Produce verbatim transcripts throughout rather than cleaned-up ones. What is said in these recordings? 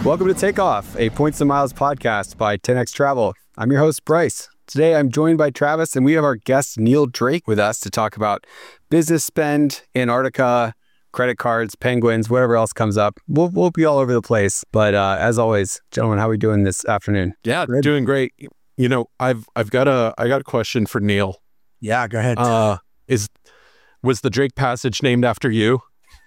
Welcome to Takeoff, a Points and Miles podcast by ten X Travel. I'm your host, Bryce. Today, I'm joined by Travis, and we have our guest, Neil Drake, with us to talk about business spend, Antarctica, credit cards, penguins, whatever else comes up. We'll, we'll be all over the place. But uh, as always, gentlemen, how are we doing this afternoon? Yeah, Good? Doing great. You know, I've I've got a I got a question for Neil. Yeah, go ahead. Uh, is was the Drake Passage named after you?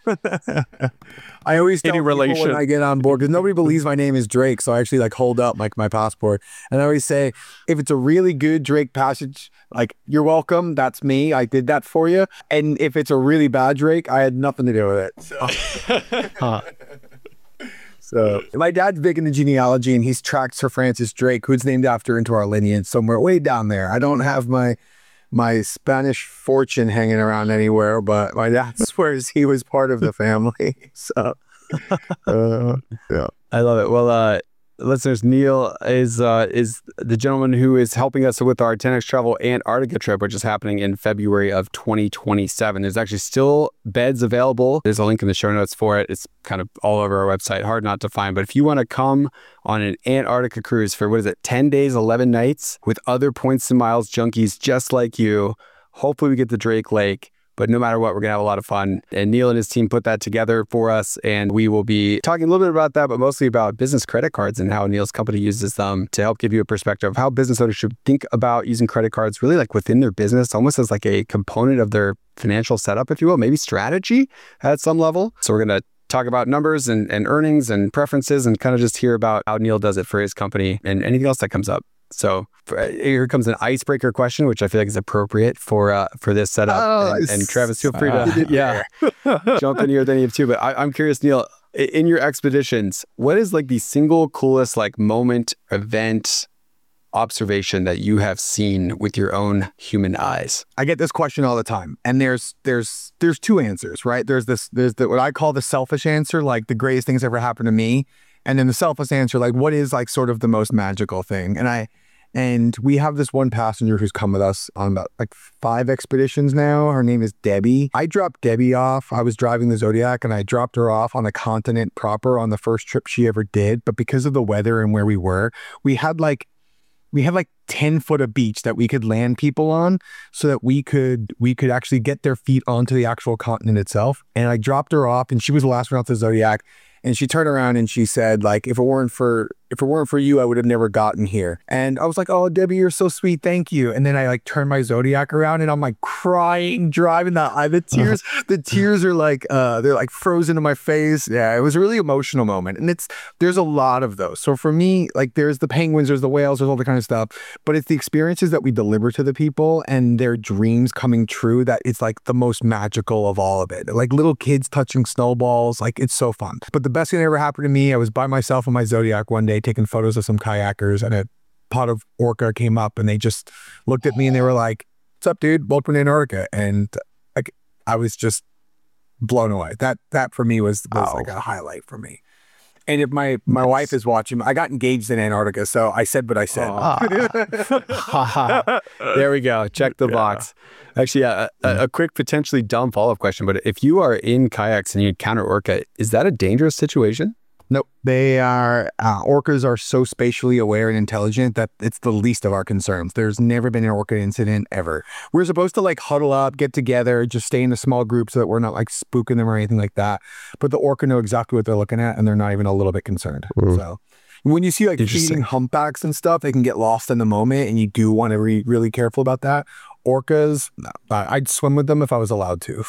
I always tell Any people relation? when I get on board, because nobody believes my name is Drake, so I actually like hold up like my passport, and I always say, if it's a really good Drake Passage, like, you're welcome. That's me. I did that for you. And if it's a really bad Drake, I had nothing to do with it. So. Huh. So my dad's big into genealogy, and he's tracked Sir Francis Drake, who's named after, into our lineage somewhere way down there. I don't have my my Spanish fortune hanging around anywhere, but my dad swears he was part of the family. So, uh, yeah. I love it. Well, uh, listeners, Neil is uh, is the gentleman who is helping us with our ten X Travel Antarctica trip, which is happening in February of twenty twenty-seven. There's actually still beds available. There's a link in the show notes for it. It's kind of all over our website, hard not to find. But if you want to come on an Antarctica cruise for, what is it, ten days, eleven nights with other Points and Miles junkies just like you, hopefully we get to Drake Lake. But no matter what, we're going to have a lot of fun. And Neil and his team put that together for us. And we will be talking a little bit about that, but mostly about business credit cards and how Neil's company uses them to help give you a perspective of how business owners should think about using credit cards really like within their business, almost as like a component of their financial setup, if you will, maybe strategy at some level. So we're going to talk about numbers and, and earnings and preferences and kind of just hear about how Neil does it for his company and anything else that comes up. So for, here comes an icebreaker question, which I feel like is appropriate for uh, for this setup. Oh, and, and Travis, feel free to uh, yeah jump in here with any of two. But I, I'm curious, Neil, in your expeditions, what is like the single coolest like moment, event, observation that you have seen with your own human eyes? I get this question all the time, and there's there's there's two answers, right? There's this there's the, what I call the selfish answer, like the greatest things ever happened to me, and then the selfless answer, like what is like sort of the most magical thing. And I and we have this one passenger who's come with us on about like five expeditions now. Her name is Debbie. I dropped Debbie off. I was driving the Zodiac, and I dropped her off on a continent proper on the first trip she ever did. But because of the weather and where we were, we had like we had like ten foot of beach that we could land people on so that we could we could actually get their feet onto the actual continent itself. And I dropped her off, and she was the last one off the Zodiac. And she turned around and she said, like, if it weren't for if it weren't for you, I would have never gotten here. And I was like, oh, Debbie, you're so sweet. Thank you. And then I like turned my Zodiac around, and I'm like crying, driving the eye. The tears, the tears are like uh, they're like frozen in my face. Yeah, it was a really emotional moment. And it's there's a lot of those. So for me, like there's the penguins, there's the whales, there's all the kind of stuff. But it's the experiences that we deliver to the people and their dreams coming true that it's like the most magical of all of it. Like little kids touching snowballs, like it's so fun. But the best thing that ever happened to me, I was by myself on my Zodiac one day taking photos of some kayakers, and a pot of orca came up, and they just looked at me and they were like, what's up, dude? Welcome to Antarctica. And like I was just blown away. That that for me was, was Oh. like a highlight for me. And if my, my wife is watching, I got engaged in Antarctica, so I said what I said. Ah. There we go. Check the Yeah. box. Actually, yeah, a, a quick potentially dumb follow-up question, but if you are in kayaks and you encounter orca, is that a dangerous situation? Nope. They are, uh, orcas are so spatially aware and intelligent that it's the least of our concerns. There's never been an orca incident ever. We're supposed to like huddle up, get together, just stay in a small group so that we're not like spooking them or anything like that. But the orca know exactly what they're looking at, and they're not even a little bit concerned. Mm. So when you see like feeding humpbacks and stuff, they can get lost in the moment, and you do want to be really careful about that. Orcas, no, I'd swim with them if I was allowed to.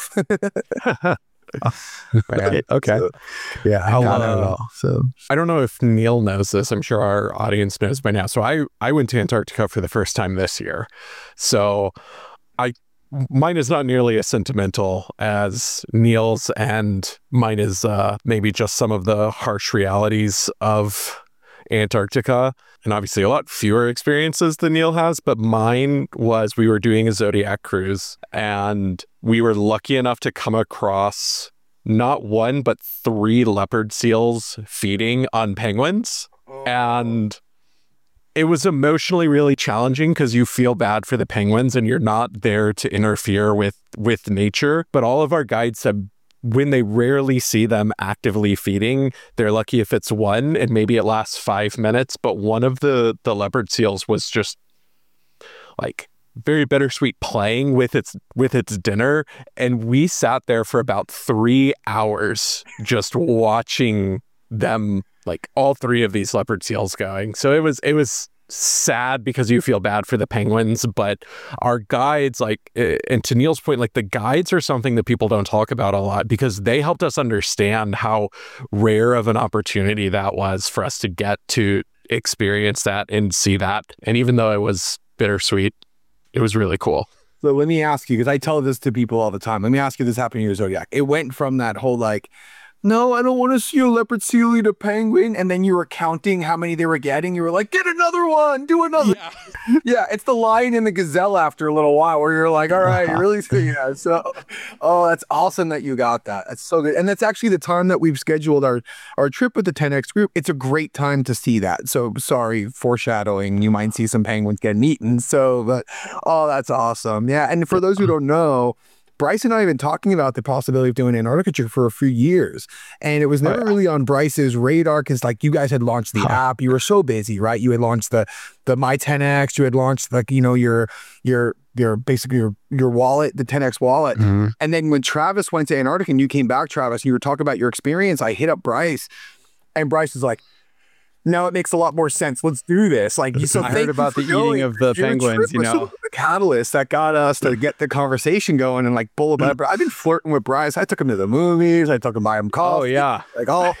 Right. Okay. So, yeah, I I'll, got it uh, all. So I don't know if Neil knows this. I'm sure our audience knows by now. So I, I went to Antarctica for the first time this year. So I mine is not nearly as sentimental as Neil's, and mine is uh, maybe just some of the harsh realities of Antarctica, and obviously a lot fewer experiences than Neil has. But mine was, we were doing a Zodiac cruise, and we were lucky enough to come across not one, but three leopard seals feeding on penguins. And it was emotionally really challenging because you feel bad for the penguins and you're not there to interfere with, with nature. But all of our guides said when they rarely see them actively feeding, they're lucky if it's one, and maybe it lasts five minutes. But one of the the leopard seals was just like very bittersweet playing with its with its dinner, and we sat there for about three hours just watching them, like all three of these leopard seals going. So it was it was sad because you feel bad for the penguins, but our guides, like, and to Neil's point, like the guides are something that people don't talk about a lot because they helped us understand how rare of an opportunity that was for us to get to experience that and see that. And even though it was bittersweet, it was really cool. So let me ask you, because I tell this to people all the time. Let me ask you, this happened to your Zodiac. It went from that whole like, no, I don't want to see a leopard seal eat a penguin. And then you were counting how many they were getting. You were like, get another one, do another. Yeah, yeah, it's the lion and the gazelle after a little while where you're like, all right, you really see that. So, oh, that's awesome that you got that. That's so good. And that's actually the time that we've scheduled our, our trip with the ten X group. It's a great time to see that. So sorry, foreshadowing, you might see some penguins getting eaten. So, but, oh, that's awesome. Yeah. And for those who don't know, Bryce and I have been talking about the possibility of doing Antarctica trip for a few years, and it was never oh, yeah. really on Bryce's radar because, like, you guys had launched the huh. app. You were so busy, right? You had launched the the My ten X. You had launched, like, you know, your your your basically your your wallet, the ten X wallet. Mm-hmm. And then when Travis went to Antarctica and you came back, Travis, you were talking about your experience. I hit up Bryce, and Bryce was like, now it makes a lot more sense. Let's do this. Like, you so I heard about the eating of the Your penguins, you know. The catalyst that got us to get the conversation going and like bull about it. I've been flirting with Bryce. I took him to the movies. I took him buy him coffee. Oh yeah. Like oh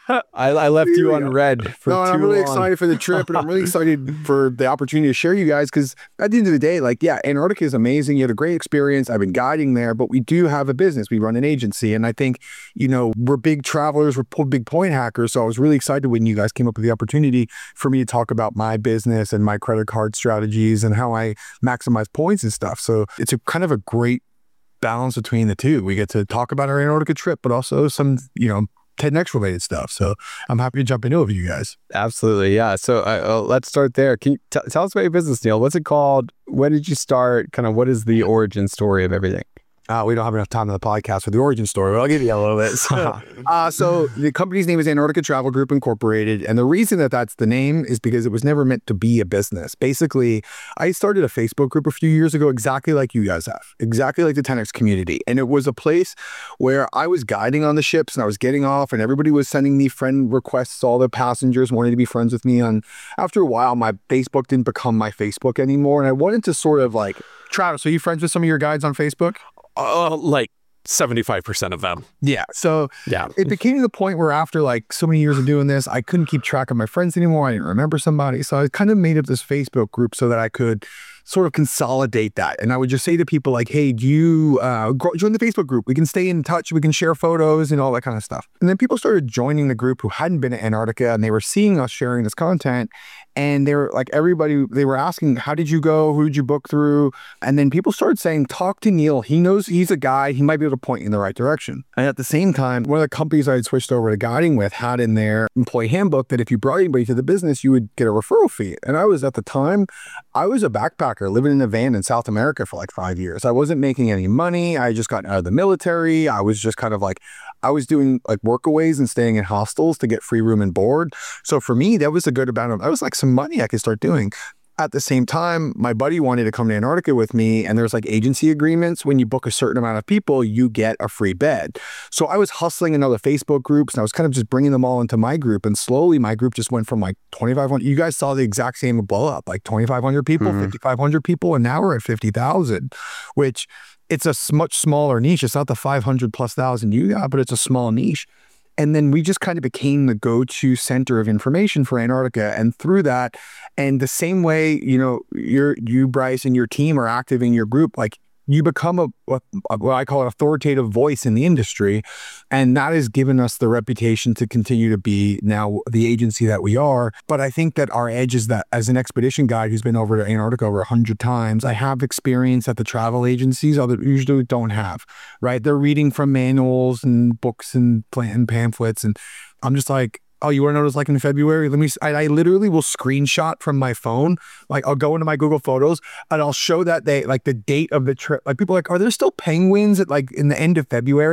I, I left you on red for no, too I'm really long. excited for the trip, and I'm really excited for the opportunity to share you guys, because at the end of the day, like, yeah, Antarctica is amazing. You had a great experience. I've been guiding there, but we do have a business. We run an agency, and I think, you know, we're big travelers, we're big point hackers. So I was really excited when you guys came up with the opportunity for me to talk about my business and my credit card strategies and how I maximize points and stuff. So it's a kind of a great balance between the two. We get to talk about our Antarctica trip, but also some, you know, ten X related stuff. So I'm happy to jump into it with you guys. Absolutely. Yeah. So uh, uh, let's start there. Can you t- tell us about your business, Neil? What's it called? When did you start? Kind of what is the origin story of everything? Uh, we don't have enough time on the podcast for the origin story, but I'll give you a little bit. So, uh, so the company's name is Antarctica Travel Group Incorporated. And the reason that that's the name is because it was never meant to be a business. Basically, I started a Facebook group a few years ago, exactly like you guys have, exactly like the ten X community. And it was a place where I was guiding on the ships and I was getting off and everybody was sending me friend requests. All the passengers wanted to be friends with me. And after a while, my Facebook didn't become my Facebook anymore. And I wanted to sort of like, Travis, are you friends with some of your guides on Facebook? Uh, like seventy-five percent of them. Yeah. So yeah, it became to the point where after like so many years of doing this, I couldn't keep track of my friends anymore. I didn't remember somebody. So I kind of made up this Facebook group so that I could sort of consolidate that. And I would just say to people like, hey, do you uh, go, join the Facebook group? We can stay in touch. We can share photos and all that kind of stuff. And then people started joining the group who hadn't been to Antarctica, and they were seeing us sharing this content. And they were like, everybody, they were asking, how did you go? Who did you book through? And then people started saying, talk to Neil. He knows, he's a guide. He might be able to point you in the right direction. And at the same time, one of the companies I had switched over to guiding with had in their employee handbook that if you brought anybody to the business, you would get a referral fee. And I was at the time, I was a backpacker living in a van in South America for like five years. I wasn't making any money. I just got out of the military. I was just kind of like, I was doing like workaways and staying in hostels to get free room and board. So for me, that was a good amount of, that was like some money I could start doing. At the same time, my buddy wanted to come to Antarctica with me, and there's like agency agreements. When you book a certain amount of people, you get a free bed. So I was hustling in other Facebook groups, and I was kind of just bringing them all into my group. And slowly my group just went from like twenty-five hundred. You guys saw the exact same blow up, like twenty-five hundred people, mm-hmm. fifty-five hundred people, and now we're at fifty thousand, which it's a much smaller niche. It's not the five hundred plus thousand you got, but it's a small niche. And then we just kind of became the go-to center of information for Antarctica. And through that, and the same way, you know, you're, you, Bryce, and your team are active in your group, like you become a, a what I call an authoritative voice in the industry. And that has given us the reputation to continue to be now the agency that we are. But I think that our edge is that as an expedition guide who's been over to Antarctica over a hundred times, I have experience that the travel agencies other usually don't have, right? They're reading from manuals and books and, and pamphlets. And I'm just like, oh, you want to know what it's like in February? Let me, I, I literally will screenshot from my phone. Like I'll go into my Google Photos and I'll show that they, like the date of the trip. Like people are like, are there still penguins at like in the end of February?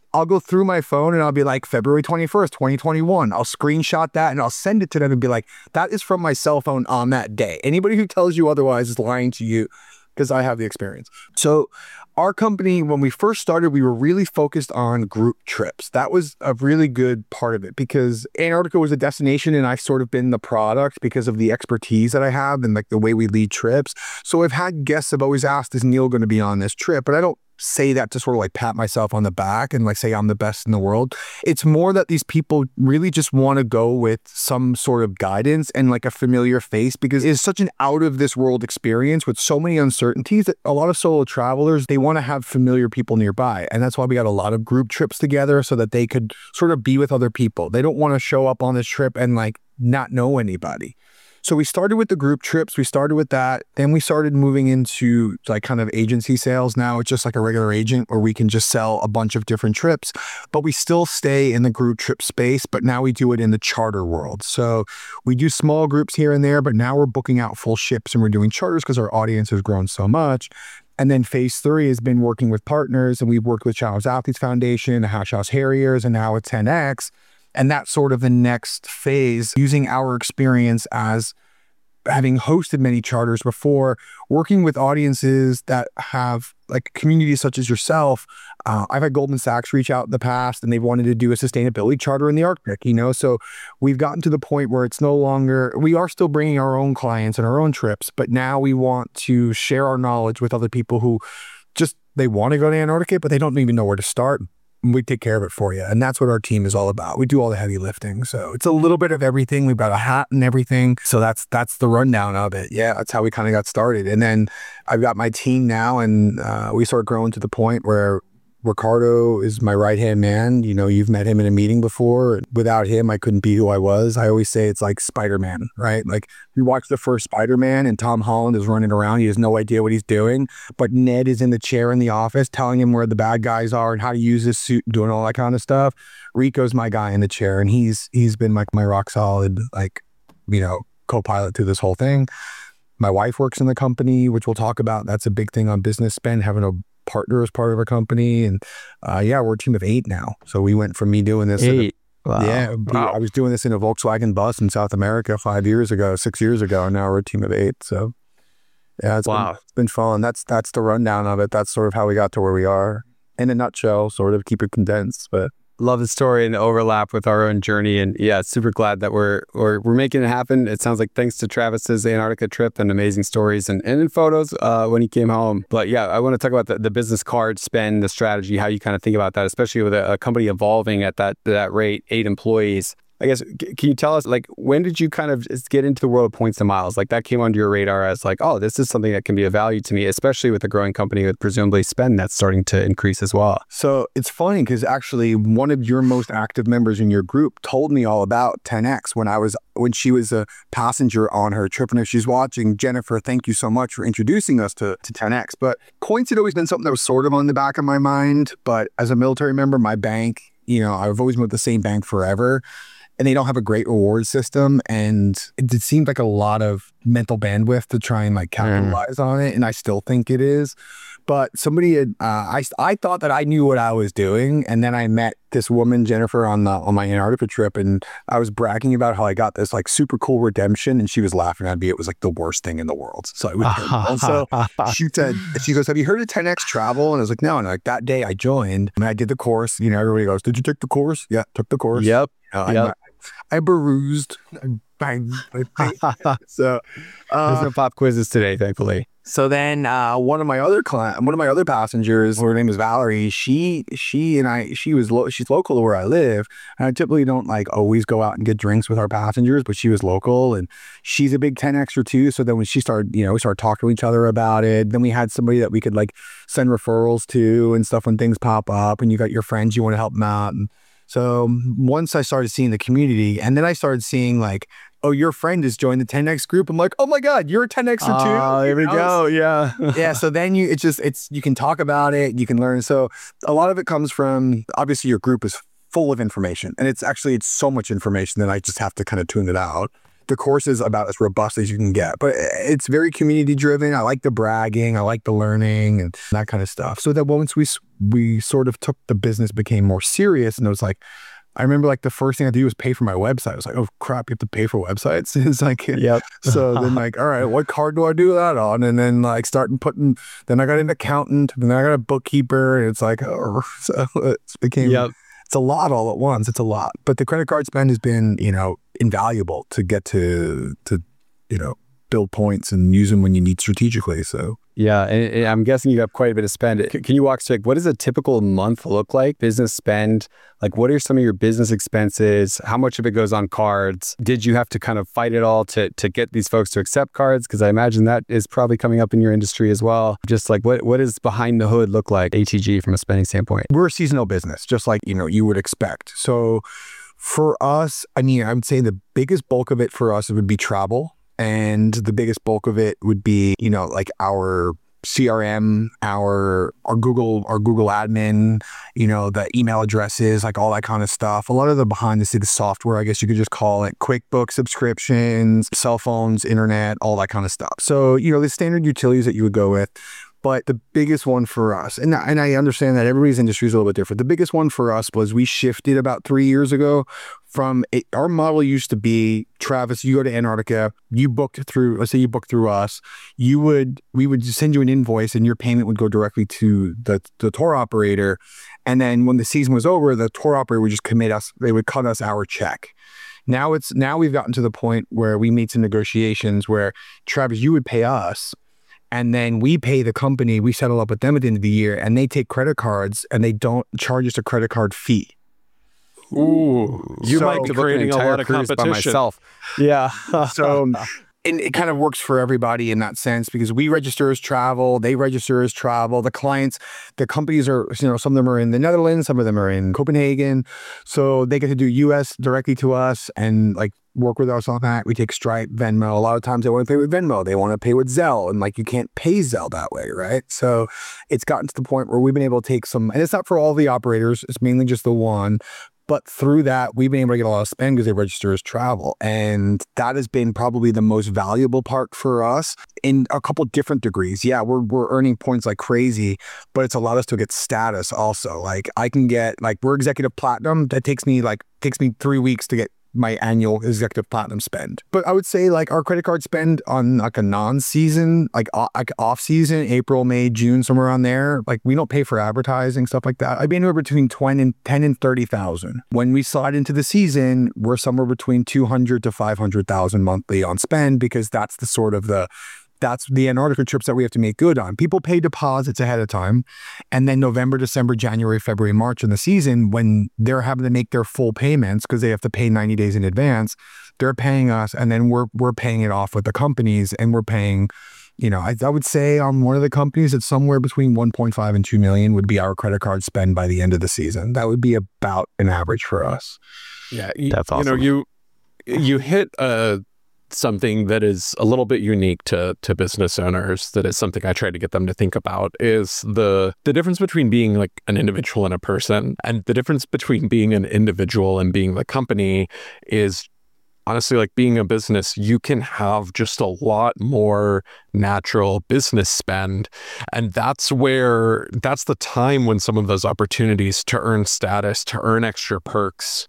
I'll go through my phone and I'll be like, February twenty-first, twenty twenty-one. I'll screenshot that and I'll send it to them and be like, that is from my cell phone on that day. Anybody who tells you otherwise is lying to you, because I have the experience. So our company, when we first started, we were really focused on group trips. That was a really good part of it, because Antarctica was a destination and I've sort of been the product because of the expertise that I have and like the way we lead trips. So I've had guests have always asked, is Neil going to be on this trip? But I don't say that to sort of like pat myself on the back and like say I'm the best in the world. It's more that these people really just want to go with some sort of guidance and like a familiar face, because it's such an out of this world experience with so many uncertainties that a lot of solo travelers, they want to have familiar people nearby. And that's why we got a lot of group trips together, so that they could sort of be with other people. They don't want to show up on this trip and like not know anybody. So we started with the group trips. We started with that. Then we started moving into like kind of agency sales. Now it's just like a regular agent where we can just sell a bunch of different trips, but we still stay in the group trip space, but now we do it in the charter world. So we do small groups here and there, but now we're booking out full ships and we're doing charters because our audience has grown so much. And then phase three has been working with partners, and we've worked with Challenge Athletes Foundation, the Hash House Harriers, and now with ten X. And that's sort of the next phase, using our experience as having hosted many charters before, working with audiences that have like communities such as yourself. Uh, I've had Goldman Sachs reach out in the past, and they've wanted to do a sustainability charter in the Arctic, you know? So we've gotten to the point where it's no longer, we are still bringing our own clients and our own trips, but now we want to share our knowledge with other people who just, they want to go to Antarctica, but they don't even know where to start. We take care of it for you. And that's what our team is all about. We do all the heavy lifting. So it's a little bit of everything. We've got a hat and everything. So that's that's the rundown of it. Yeah, that's how we kind of got started. And then I've got my team now, and uh, we start growing to the point where Ricardo is my right-hand man. You know, you've met him in a meeting before. Without him, I couldn't be who I was. I always say it's like Spider-Man, right? Like you watch the first Spider-Man and Tom Holland is running around. He has no idea what he's doing. But Ned is in the chair in the office telling him where the bad guys are and how to use his suit, doing all that kind of stuff. Rico's my guy in the chair, and he's he's been like my rock solid, like, you know, co-pilot through this whole thing. My wife works in the company, which we'll talk about. That's a big thing on Business Spend, having a partner as part of our company. And uh, yeah, we're a team of eight now. So we went from me doing this. Eight. A, wow. Yeah. Wow. I was doing this in a Volkswagen bus in South America five years ago, six years ago. And now we're a team of eight. So yeah, it's, wow. been, it's been fun. That's, that's the rundown of it. That's sort of how we got to where we are in a nutshell, sort of keep it condensed, but love the story and the overlap with our own journey. And yeah, super glad that we're, we're we're making it happen. It sounds like thanks to Travis's Antarctica trip and amazing stories and, and in photos uh, when he came home. But yeah, I want to talk about the, the business card spend, the strategy, how you kind of think about that, especially with a, a company evolving at that that rate, eight employees. I guess, can you tell us, like, when did you kind of get into the world of points and miles? Like, that came onto your radar as like, oh, this is something that can be of value to me, especially with a growing company with presumably spend that's starting to increase as well. So it's funny because actually one of your most active members in your group told me all about ten X when I was, when she was a passenger on her trip. And if she's watching, Jennifer, thank you so much for introducing us to, to ten X. But points had always been something that was sort of on the back of my mind. But as a military member, my bank, you know, I've always been with the same bank forever. And they don't have a great reward system. And it, it seemed like a lot of mental bandwidth to try and like capitalize mm. on it. And I still think it is. But somebody had, uh, I, I thought that I knew what I was doing. And then I met this woman, Jennifer, on the, on my Antarctica trip. And I was bragging about how I got this like super cool redemption. And she was laughing at me. It was like the worst thing in the world. So it was terrible. So she said, she goes, have you heard of ten X travel? And I was like, no. And like that day I joined and I did the course. You know, everybody goes, did you take the course? Yeah, took the course. Yep. You know, yep. I, I perused, I banged, I banged. So uh, there's no pop quizzes today, thankfully. So then uh, one of my other client, one of my other passengers, her name is Valerie. She, she and I, she was, lo- she's local to where I live. And I typically don't like always go out and get drinks with our passengers, but she was local and she's a big ten Xer too. So then when she started, you know, we started talking to each other about it. Then we had somebody that we could like send referrals to and stuff when things pop up and you got your friends, you want to help them out. And so once I started seeing the community and then I started seeing like, oh, your friend has joined the ten X group. I'm like, oh my God, you're a ten Xer too. Oh, here we go. Yeah. yeah. So then you, it's just, it's, you can talk about it, you can learn. So a lot of it comes from, obviously your group is full of information and it's actually, it's so much information that I just have to kind of tune it out. the course is about as robust as you can get, but it's very community driven. I like the bragging, I like the learning and that kind of stuff. So that once we we sort of took the business, became more serious, and it was like, I remember like the first thing I did was pay for my website. I was like, oh crap, you have to pay for websites. It's like, yep. So then like, all right, what card do I do that on? And then like starting putting, then I got an accountant, then I got a bookkeeper, and it's like, oh, so it became, yep. It's a lot all at once. It's a lot. But the credit card spend has been, you know, invaluable to get to, to, you know, build points and use them when you need strategically. So yeah, and, and I'm guessing you have quite a bit of spend. C- can you walk us through, like, what does a typical month look like? Business spend, like what are some of your business expenses? How much of it goes on cards? Did you have to kind of fight it all to to get these folks to accept cards? Because I imagine that is probably coming up in your industry as well. Just like what what does behind the hood look like, A T G, from a spending standpoint? We're a seasonal business, just like, you know, you would expect. So for us, I mean, I would say the biggest bulk of it for us would be travel. And the biggest bulk of it would be, you know, like our C R M, our our Google, our Google admin, you know, the email addresses, like all that kind of stuff. A lot of the behind the scenes software, I guess you could just call it, QuickBooks subscriptions, cell phones, internet, all that kind of stuff. So, you know, the standard utilities that you would go with. But the biggest one for us, and, and I understand that everybody's industry is a little bit different. The biggest one for us was we shifted about three years ago from a, our model used to be, Travis, you go to Antarctica, you booked through, let's say you booked through us, you would, we would send you an invoice and your payment would go directly to the, the tour operator. And then when the season was over, the tour operator would just commit us, they would cut us our check. Now it's, now we've gotten to the point where we made some negotiations where, Travis, you would pay us, and then we pay the company, we settle up with them at the end of the year, and they take credit cards and they don't charge us a credit card fee. Ooh, you so, might be creating a lot of competition. By myself. Yeah. So, and it kind of works for everybody in that sense, because we register as travel, they register as travel. The clients, the companies are, you know, some of them are in the Netherlands, some of them are in Copenhagen. So they get to do U S directly to us and like work with us on that. We take Stripe, Venmo. A lot of times they want to pay with Venmo. They want to pay with Zelle. And like, you can't pay Zelle that way, right? So it's gotten to the point where we've been able to take some, and it's not for all the operators, it's mainly just the one. But through that, we've been able to get a lot of spend because they register as travel. And that has been probably the most valuable part for us in a couple different degrees. Yeah, we're we're earning points like crazy, but it's allowed us to get status also. Like I can get, like we're executive platinum. That takes me like, takes me three weeks to get my annual executive platinum spend. But I would say like our credit card spend on like a non-season, like, off, like off season, April, May, June, somewhere around there, like we don't pay for advertising, stuff like that. I'd be anywhere between twenty and ten and thirty thousand. When we slide into the season, we're somewhere between two hundred to five hundred thousand monthly on spend, because that's the sort of the That's the Antarctica trips that we have to make good on. People pay deposits ahead of time. And then November, December, January, February, March in the season, when they're having to make their full payments because they have to pay ninety days in advance, they're paying us, and then we're we're paying it off with the companies, and we're paying, you know, I, I would say on one of the companies, it's somewhere between one point five and two million would be our credit card spend by the end of the season. That would be about an average for us. Yeah. You, That's awesome. You know, you, you hit a, something that is a little bit unique to to business owners, that is something I try to get them to think about, is the the difference between being like an individual and a person. And the difference between being an individual and being the company is honestly, like being a business, you can have just a lot more natural business spend. And that's where, that's the time when some of those opportunities to earn status, to earn extra perks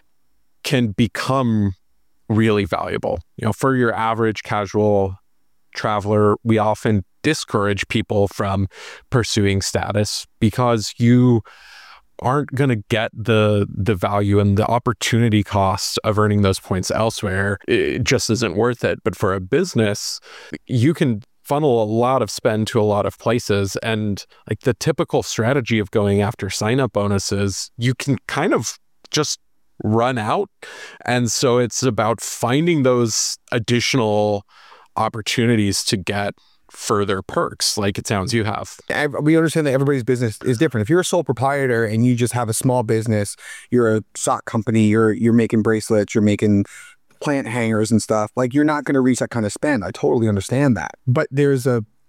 can become really valuable. You know, for your average casual traveler, we often discourage people from pursuing status because you aren't going to get the the value and the opportunity cost of earning those points elsewhere. It just isn't worth it. But for a business, you can funnel a lot of spend to a lot of places. And like the typical strategy of going after sign-up bonuses, you can kind of just run out. And so it's about finding those additional opportunities to get further perks, like it sounds you have. We understand that everybody's business is different. If you're a sole proprietor and you just have a small business, you're a sock company, you're you're making bracelets, you're making plant hangers and stuff, like you're not going to reach that kind of spend. I totally understand that. But there's a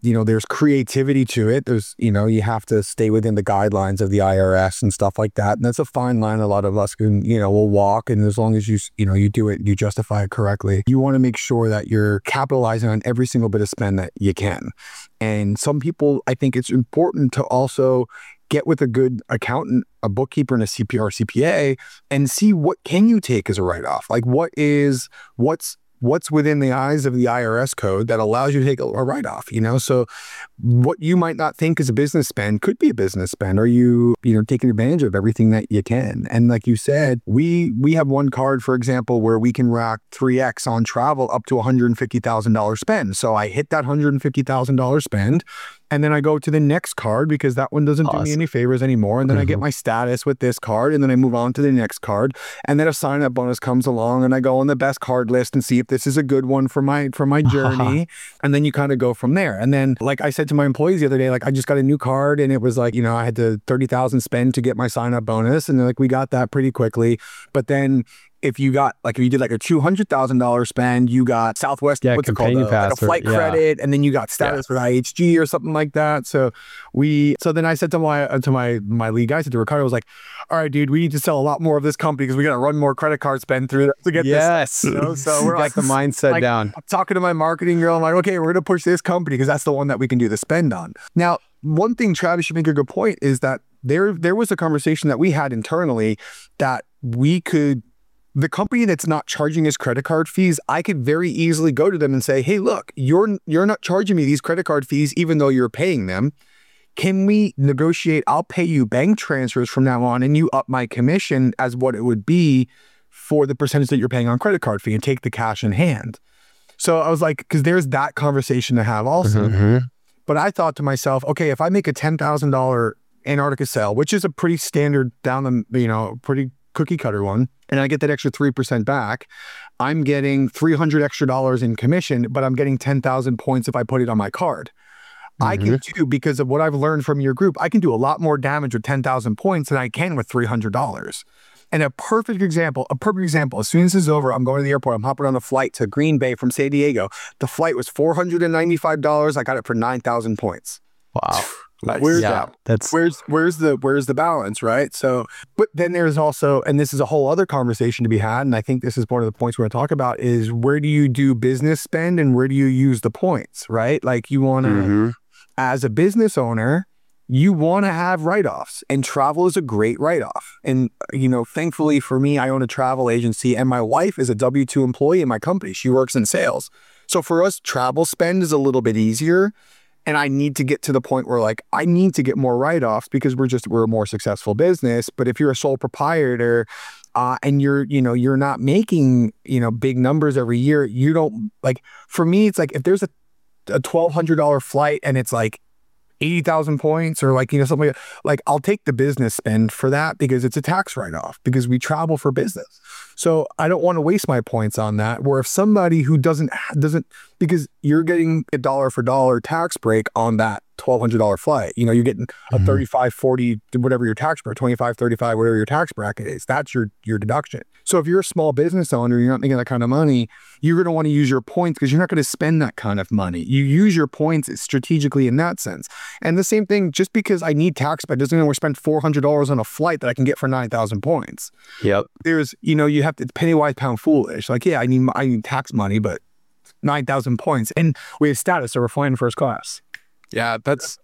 you know, there's creativity to it. There's, you know, you have to stay within the guidelines of the I R S and stuff like that. And that's a fine line a lot of us can, you know, will walk. And as long as you, you know, you do it, you justify it correctly. You want to make sure that you're capitalizing on every single bit of spend that you can. And some people, I think it's important to also get with a good accountant, a bookkeeper, and a C P A or C P A and see what can you take as a write-off. Like what is, what's, what's within the eyes of the I R S code that allows you to take a, a write-off, you know? So what you might not think is a business spend could be a business spend. Are you, you know, taking advantage of everything that you can? And like you said, we we have one card, for example, where we can rack three X on travel up to one hundred fifty thousand dollars spend. So I hit that one hundred fifty thousand dollars spend. And then I go to the next card because that one doesn't awesome. do me any favors anymore. And then mm-hmm. I get my status with this card and then I move on to the next card. And then a sign-up bonus comes along and I go on the best card list and see if this is a good one for my for my journey. And then you kind of go from there. And then like I said to my employees the other day, like I just got a new card and it was like, you know, I had to thirty thousand spend to get my sign-up bonus. And like we got that pretty quickly. But then if you got, like, if you did like a two hundred thousand dollars spend, you got Southwest, yeah, what's it called, a, like a flight yeah. credit, and then you got status yeah. with I H G or something like that. So we, so then I said to my, to my, my lead guy, I said to Ricardo, I was like, all right, dude, we need to sell a lot more of this company because we got to run more credit card spend through to get yes. this. You know? So we're got like the mindset like, down. I'm talking to my marketing girl. I'm like, okay, we're going to push this company because that's the one that we can do the spend on. Now, one thing, Travis, you make a good point is that there, there was a conversation that we had internally that we could, the company that's not charging us credit card fees, I could very easily go to them and say, hey, look, you're you're not charging me these credit card fees, even though you're paying them. Can we negotiate? I'll pay you bank transfers from now on and you up my commission as what it would be for the percentage that you're paying on credit card fee and take the cash in hand. So I was like, because there's that conversation to have also. Mm-hmm. But I thought to myself, okay, if I make a ten thousand dollars Antarctica sale, which is a pretty standard down the, you know, pretty cookie cutter one, and I get that extra three percent back, I'm getting three hundred extra dollars in commission, but I'm getting ten thousand points if I put it on my card. Mm-hmm. I can do, because of what I've learned from your group, I can do a lot more damage with ten thousand points than I can with three hundred dollars. And a perfect example, a perfect example, as soon as this is over, I'm going to the airport, I'm hopping on a flight to Green Bay from San Diego. The flight was four hundred ninety-five dollars. I got it for nine thousand points. Wow. Nice. Where's yeah, that? That's where's where's the where's the balance, right? So, but then there's also, and this is a whole other conversation to be had, and I think this is one of the points we're going to talk about, is where do you do business spend and where do you use the points, right? Like you want to, mm-hmm. as a business owner, you want to have write-offs, and travel is a great write-off. And you know, thankfully for me, I own a travel agency, and my wife is a W two employee in my company. She works in sales, so for us, travel spend is a little bit easier. And I need to get to the point where like, I need to get more write-offs because we're just, we're a more successful business. But if you're a sole proprietor uh, and you're, you know, you're not making, you know, big numbers every year, you don't, like, for me, it's like, if there's a, a twelve hundred dollars flight and it's like eighty thousand points or like, you know, something like, like I'll take the business spend for that because it's a tax write-off because we travel for business. So I don't want to waste my points on that. Where if somebody who doesn't, doesn't, because you're getting a dollar for dollar tax break on that twelve hundred dollars flight, you know, you're getting a mm-hmm. thirty-five, forty, whatever your tax bracket, twenty-five, thirty-five, whatever your tax bracket is, that's your, your deduction. So if you're a small business owner, you're not making that kind of money, you're going to want to use your points because you're not going to spend that kind of money. You use your points strategically in that sense. And the same thing, just because I need tax break doesn't mean we're spend four hundred dollars on a flight that I can get for nine thousand points. Yep. There's, you know, you have to, penny wise, pound foolish. Like, yeah, I need, I need tax money, but nine thousand points. And we have status, so we're flying first class. Yeah, that's,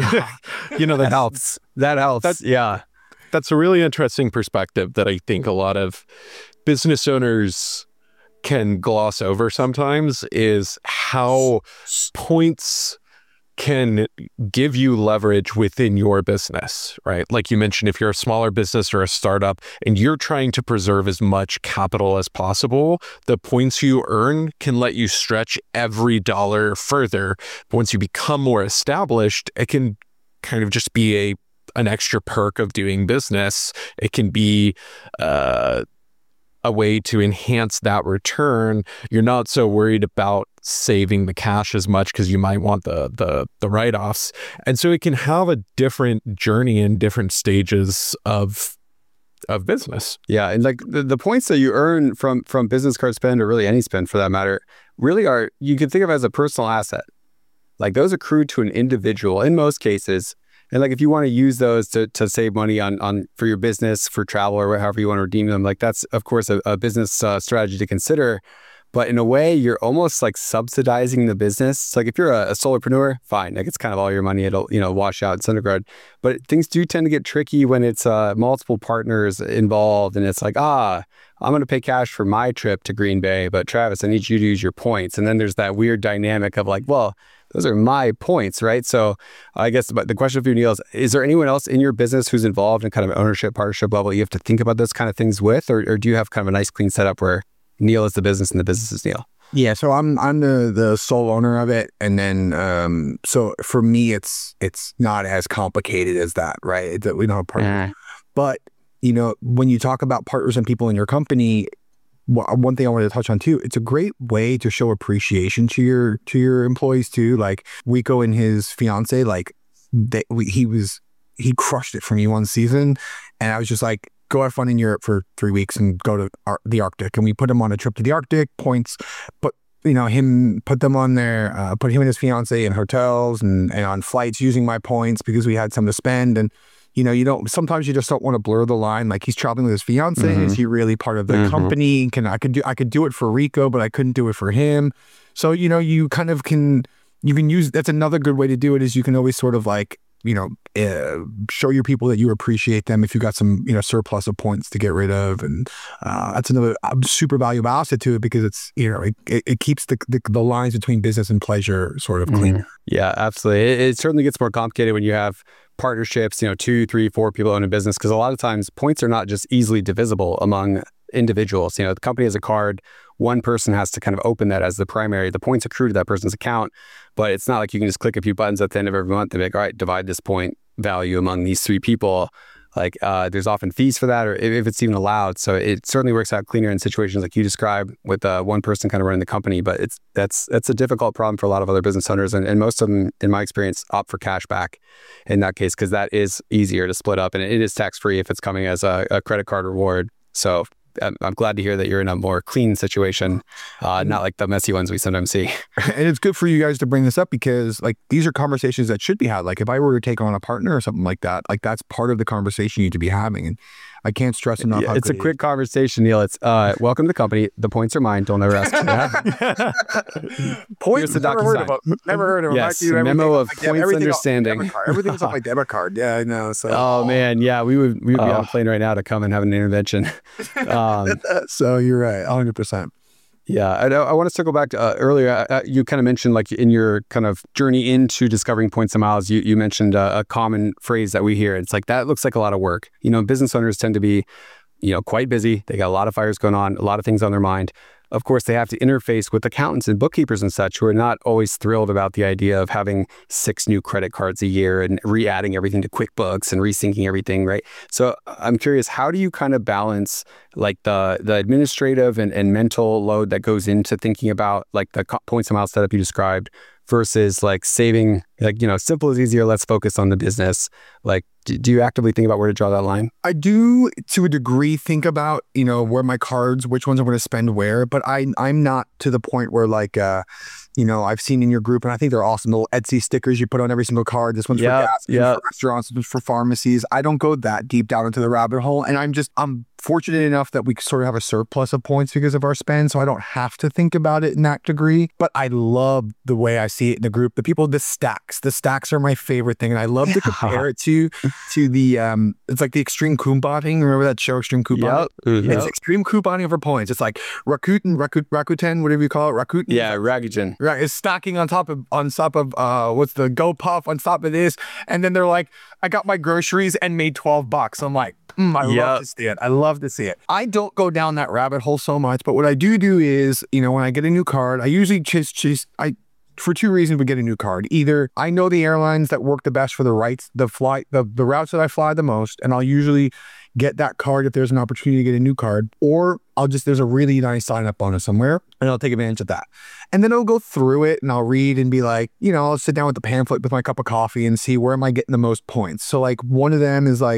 you know, that helps. That helps. That's, yeah. That's a really interesting perspective that I think a lot of business owners can gloss over sometimes, is how points can give you leverage within your business, right? Like you mentioned, if you're a smaller business or a startup and you're trying to preserve as much capital as possible, the points you earn can let you stretch every dollar further. But once you become more established, it can kind of just be a an extra perk of doing business. It can be uh, a way to enhance that return. You're not so worried about saving the cash as much because you might want the the the write-offs. And so it can have a different journey in different stages of of business. Yeah, and like the, the points that you earn from from business card spend, or really any spend for that matter, really are, you can think of as a personal asset. like those accrue to an individual in most cases. And like if you want to use those to to save money on on for your business, for travel, or however you want to redeem them, like that's of course a, a business uh, strategy to consider. But in a way, you're almost like subsidizing the business. So like if you're a, a solopreneur, fine, like it's kind of all your money. It'll you know wash out in some regard. But things do tend to get tricky when it's uh, multiple partners involved, and it's like ah, I'm going to pay cash for my trip to Green Bay, but Travis, I need you to use your points. And then there's that weird dynamic of like, well, those are my points, right? So I guess but the question for you, Neil, is, is there anyone else in your business who's involved in kind of ownership, partnership level you have to think about those kind of things with, or, or do you have kind of a nice clean setup where Neil is the business and the business is Neil? Yeah, so I'm I'm the the sole owner of it, and then um, so for me, it's it's not as complicated as that, right? It's that we don't have partners, Mm. but you know, when you talk about partners and people in your company, wh- one thing I wanted to touch on too, it's a great way to show appreciation to your to your employees too. Like Rico and his fiance, like they, we, he was he crushed it for me one season, and I was just like, go have fun in Europe for three weeks and go to Ar- the Arctic. And we put him on a trip to the Arctic, points, but you know, him, put them on there, uh, put him and his fiance in hotels and, and on flights using my points because we had some to spend. And, you know, you don't, sometimes you just don't want to blur the line. Like he's traveling with his fiance. Mhm. Is he really part of the Mhm. company? Can I could do, I could do it for Rico, but I couldn't do it for him. So, you know, you kind of can, you can use, that's another good way to do it is you can always sort of like, you know, uh, show your people that you appreciate them if you got some, you know, surplus of points to get rid of. And uh, that's another uh, super valuable asset to it because it's, you know, it, it, it keeps the, the the lines between business and pleasure sort of clean. Mhm. Yeah, absolutely. It, it certainly gets more complicated when you have partnerships, you know, two, three, four people own a business, because a lot of times points are not just easily divisible among individuals. You know, the company has a card, one person has to kind of open that as the primary. The points accrue to that person's account, but it's not like you can just click a few buttons at the end of every month and be like, all right, divide this point value among these three people. Like uh, there's often fees for that, or if, if it's even allowed. So it certainly works out cleaner in situations like you described with uh, one person kind of running the company. But it's that's that's a difficult problem for a lot of other business owners, and, and most of them, in my experience, opt for cash back in that case because that is easier to split up, and it is tax free if it's coming as a, a credit card reward. So I'm, I'm glad to hear that you're in a more clean situation, uh, not like the messy ones we sometimes see. And it's good for you guys to bring this up because like these are conversations that should be had. Like if I were to take on a partner or something like that, like that's part of the conversation you need to be having. And I can't stress enough. Yeah, how it's a good it quick conversation, Neil. It's uh, welcome to the company. The points are mine. Don't ever ask for that. Points, Here's the never heard DocuSign. of them. Never heard of them. Yes, I do everything memo off of my deb- points everything off my understanding. debit card. Everything's off my debit card. Yeah, I know. So, Oh man, yeah, we would we would be on Oh. a plane right now to come and have an intervention. Um, so you're right, one hundred percent. yeah, I, I want to circle back to uh, earlier. Uh, you kind of mentioned like in your kind of journey into discovering points and miles, you you mentioned uh, a common phrase that we hear. It's like that looks like a lot of work. You know, business owners tend to be, you know, quite busy. They got a lot of fires going on, a lot of things on their mind. Of course, they have to interface with accountants and bookkeepers and such who are not always thrilled about the idea of having six new credit cards a year and re-adding everything to QuickBooks and resyncing everything, right? So I'm curious, how do you kind of balance like the the administrative and, and mental load that goes into thinking about like the co- points and miles setup you described versus like saving, like, you know, simple is easier, let's focus on the business. Like, do, do you actively think about where to draw that line? I do, to a degree, think about, you know, where my cards, which ones I'm going to spend where, but I, I'm not to the point where like, uh, you know, I've seen in your group, and I think they're awesome, little Etsy stickers you put on every single card. This one's Yep, for gas, this one's yep. for restaurants, this one's for pharmacies. I don't go that deep down into the rabbit hole. And I'm just, I'm fortunate enough that we sort of have a surplus of points because of our spend. So I don't have to think about it in that degree. But I love the way I see it in the group. The people, the stacks, the stacks are my favorite thing. And I love to compare it to, to the, um, it's like the extreme couponing. Remember that show, Extreme Couponing? Mhm. It's extreme couponing for points. It's like Rakuten, Rakuten, Rakuten, whatever you call it, Rakuten. Yeah, Ragugen. Right, it's stacking on top of on top of uh what's the GoPuff on top of this, and then they're like, I got my groceries and made twelve bucks. I'm like, mm, I Yep. love to see it. I love to see it. I don't go down that rabbit hole so much, but what I do do is, you know, when I get a new card, I usually just just I. For two reasons, we get a new card. Either I know the airlines that work the best for the rights, the flight, the, the routes that I fly the most, and I'll usually get that card if there's an opportunity to get a new card, or I'll just, there's a really nice sign up bonus somewhere and I'll take advantage of that. And then I'll go through it and I'll read and be like, you know, I'll sit down with the pamphlet with my cup of coffee and see where am I getting the most points. So like one of them is like,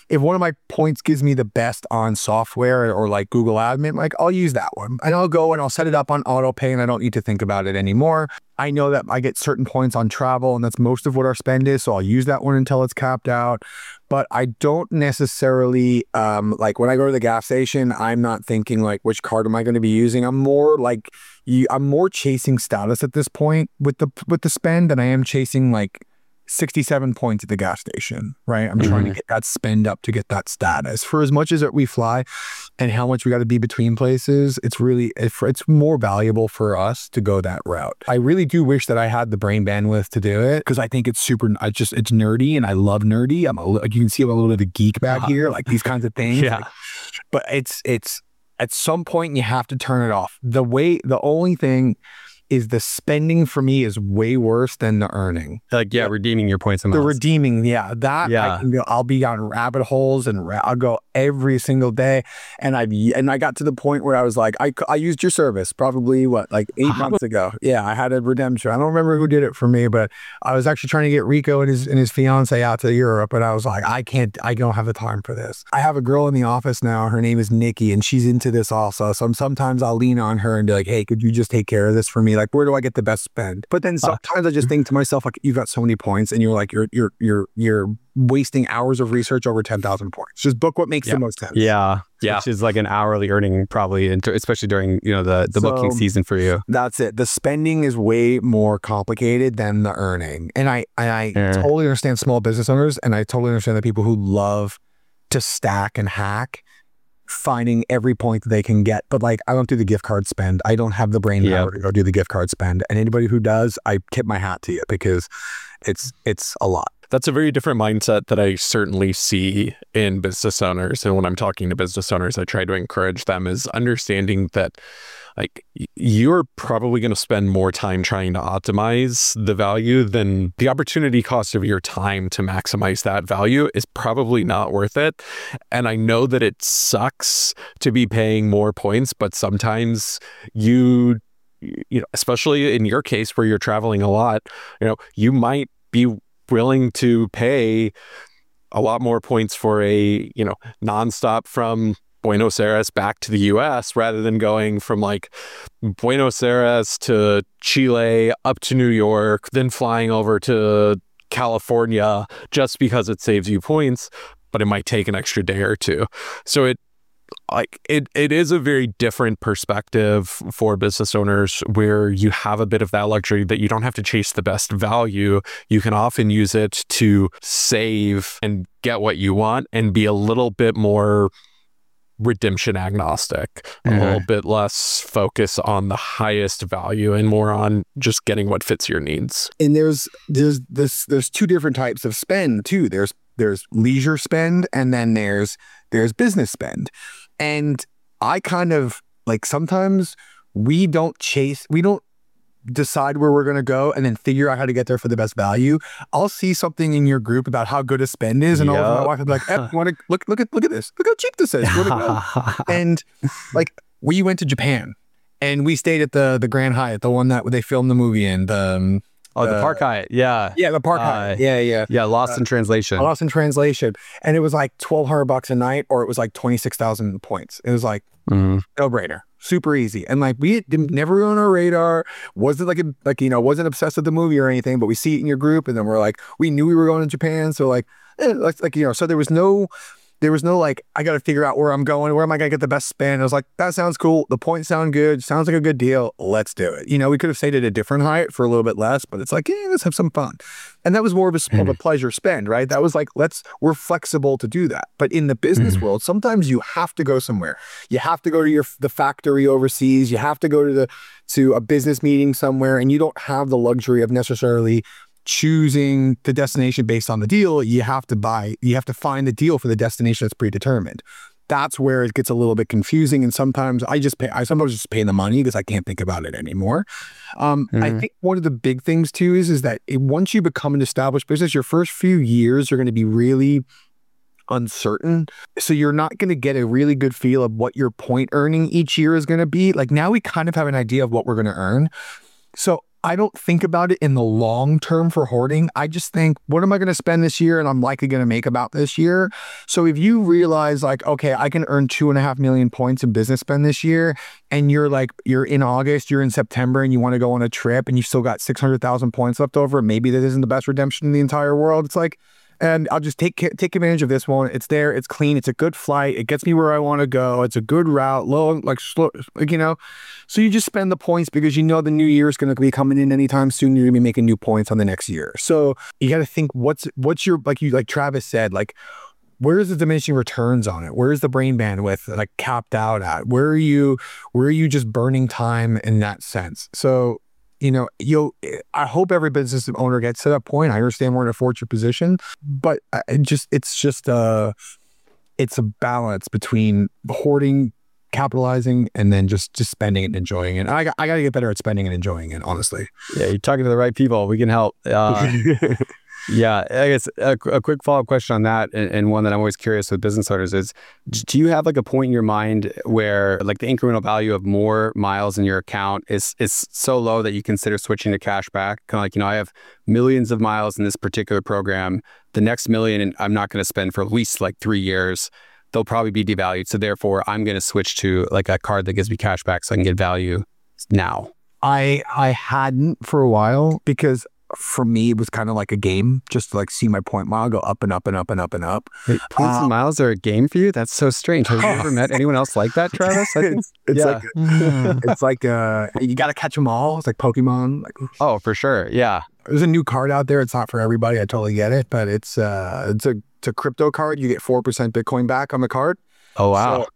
if one of my points gives me the best on software or like Google Admin, like I'll use that one and I'll go and I'll set it up on auto pay and I don't need to think about it anymore. I know that I get certain points on travel and that's most of what our spend is. So I'll use that one until it's capped out. But I don't necessarily, um, like when I go to the gas station, I'm not thinking like, which card am I going to be using? I'm more like, you, I'm more chasing status at this point with the, with the spend than I am chasing like sixty-seven points at the gas station, right? I'm mm-hmm. trying to get that spend up to get that status. For as much as we fly and how much we got to be between places, it's really, it's more valuable for us to go that route. I really do wish that I had the brain bandwidth to do it because I think it's super, I just, it's nerdy and I love nerdy. I'm a, like, you can see I'm a little bit of a geek back here, like these kinds of things. Yeah. Like, but it's, it's, at some point you have to turn it off. The way, the only thing is the spending for me is way worse than the earning. Like, yeah, redeeming your points and The miles. redeeming, yeah. That, Yeah. I can go, I'll be on rabbit holes and ra- I'll go every single day. And I've, and I got to the point where I was like, I, I used your service probably, what, like eight months ago. Yeah, I had a redemption. I don't remember who did it for me, but I was actually trying to get Rico and his, and his fiance out to Europe. And I was like, I can't, I don't have the time for this. I have a girl in the office now. Her name is Nikki and she's into this also. So sometimes I'll lean on her and be like, hey, could you just take care of this for me? Like, where do I get the best spend? But then sometimes I just think to myself, like, you've got so many points and you're like, you're, you're, you're, you're wasting hours of research over ten thousand points. Just book what makes yeah. the most sense. Yeah. Yeah. Which is like an hourly earning probably, especially during, you know, the, the So, booking season for you. That's it. The spending is way more complicated than the earning. And I, and I Yeah. totally understand small business owners and I totally understand the people who love to stack and hack, finding every point that they can get. But like, I don't do the gift card spend. I don't have the brain Yeah. power to go do the gift card spend. And anybody who does, I tip my hat to you because it's, it's a lot. That's a very different mindset that I certainly see in business owners. And when I'm talking to business owners, I try to encourage them is understanding that like you're probably going to spend more time trying to optimize the value than the opportunity cost of your time to maximize that value is probably not worth it. And I know that it sucks to be paying more points, but sometimes you, you know, especially in your case where you're traveling a lot, you know, you might be willing to pay a lot more points for a, you know, nonstop from Buenos Aires back to the U S rather than going from like Buenos Aires to Chile up to New York, then flying over to California just because it saves you points, but it might take an extra day or two. So it like it it is a very different perspective for business owners where you have a bit of that luxury that you don't have to chase the best value. You can often use it to save and get what you want and be a little bit more redemption agnostic, a Mhm. little bit less focus on the highest value and more on just getting what fits your needs. And there's, there's this, there's two different types of spend too. There's, there's leisure spend and then there's, there's business spend. And I kind of like sometimes we don't chase, we don't decide where we're going to go and then figure out how to get there for the best value. I'll see something in your group about how good a spend is, and Yep. all of my wife will be like, eh, you want to look, look at, look at this, look how cheap this is. You wanna go? And like we went to Japan and we stayed at the the Grand Hyatt, the one that they filmed the movie in. The um, Oh, the uh, Park Hyatt. Yeah. yeah, the Park Uh, Hyatt. Yeah, yeah. Yeah. Lost Uh, in translation. Lost in translation, and it was like twelve hundred bucks a night, or it was like twenty six thousand points. It was like Mhm. no brainer, super easy, and like we didn't never on our radar. Wasn't like a, like you know wasn't obsessed with the movie or anything, but we see it in your group, and then we're like we knew we were going to Japan, so like eh, like, like you know, so there was no. There was no like, I got to figure out where I'm going. Where am I going to get the best spend? I was like, that sounds cool. The points sound good. Sounds like a good deal. Let's do it. You know, we could have stayed at a different Hyatt for a little bit less, but it's like, yeah, let's have some fun. And that was more of a, mm. of a pleasure spend, right? That was like, let's, we're flexible to do that. But in the business mm. world, sometimes you have to go somewhere. You have to go to your the factory overseas. You have to go to the to a business meeting somewhere, and you don't have the luxury of necessarily choosing the destination based on the deal. You have to buy, you have to find the deal for the destination that's predetermined. That's where it gets a little bit confusing. And sometimes I just pay, I sometimes just pay the money because I can't think about it anymore. Um, mm-hmm. I think one of the big things too is, is that it, once you become an established business, your first few years are going to be really uncertain. So you're not going to get a really good feel of what your point earning each year is going to be. Like now we kind of have an idea of what we're going to earn. So I don't think about it in the long term for hoarding. I just think, what am I going to spend this year and I'm likely going to make about this year? So if you realize like, okay, I can earn two and a half million points in business spend this year, and you're like, you're in August, you're in September, and you want to go on a trip and you've still got six hundred thousand points left over, maybe that isn't the best redemption in the entire world. It's like, and I'll just take take advantage of this one. It's there. It's clean. It's a good flight. It gets me where I want to go. It's a good route. Low, like slow, like, you know. So you just spend the points because you know the new year is going to be coming in anytime soon. You're going to be making new points on the next year. So you got to think what's what's your, like you like Travis said, like, where's the diminishing returns on it? Where's the brain bandwidth like capped out at? Where are you? Where are you just burning time in that sense? So, you know, you I hope every business owner gets to that point. I understand we're in a fortunate position, but I just it's just a it's a balance between hoarding, capitalizing, and then just just spending and enjoying it. I I got to get better at spending and enjoying it, honestly. Yeah, you're talking to the right people. We can help. Uh, Yeah, I guess a, a quick follow-up question on that, and, and one that I'm always curious with business owners is, do you have like a point in your mind where like the incremental value of more miles in your account is is so low that you consider switching to cash back? Kind of like, you know, I have millions of miles in this particular program. The next million, and I'm not going to spend for at least like three years. They'll probably be devalued. So therefore, I'm going to switch to like a card that gives me cash back so I can get value now. I I hadn't for a while because for me, it was kind of like a game, just to like see my point mile go up and up and up and up and up. Wait, points Um, and miles are a game for you? That's so strange. Have you ever met anyone else like that, Travis? I think, it's it's yeah. like it's like uh, you got to catch them all. It's like Pokemon. Like, Oh, for sure. Yeah. there's a new card out there. It's not for everybody. I totally get it, but it's uh, it's a it's a crypto card. You get four percent Bitcoin back on the card. Oh, wow. So,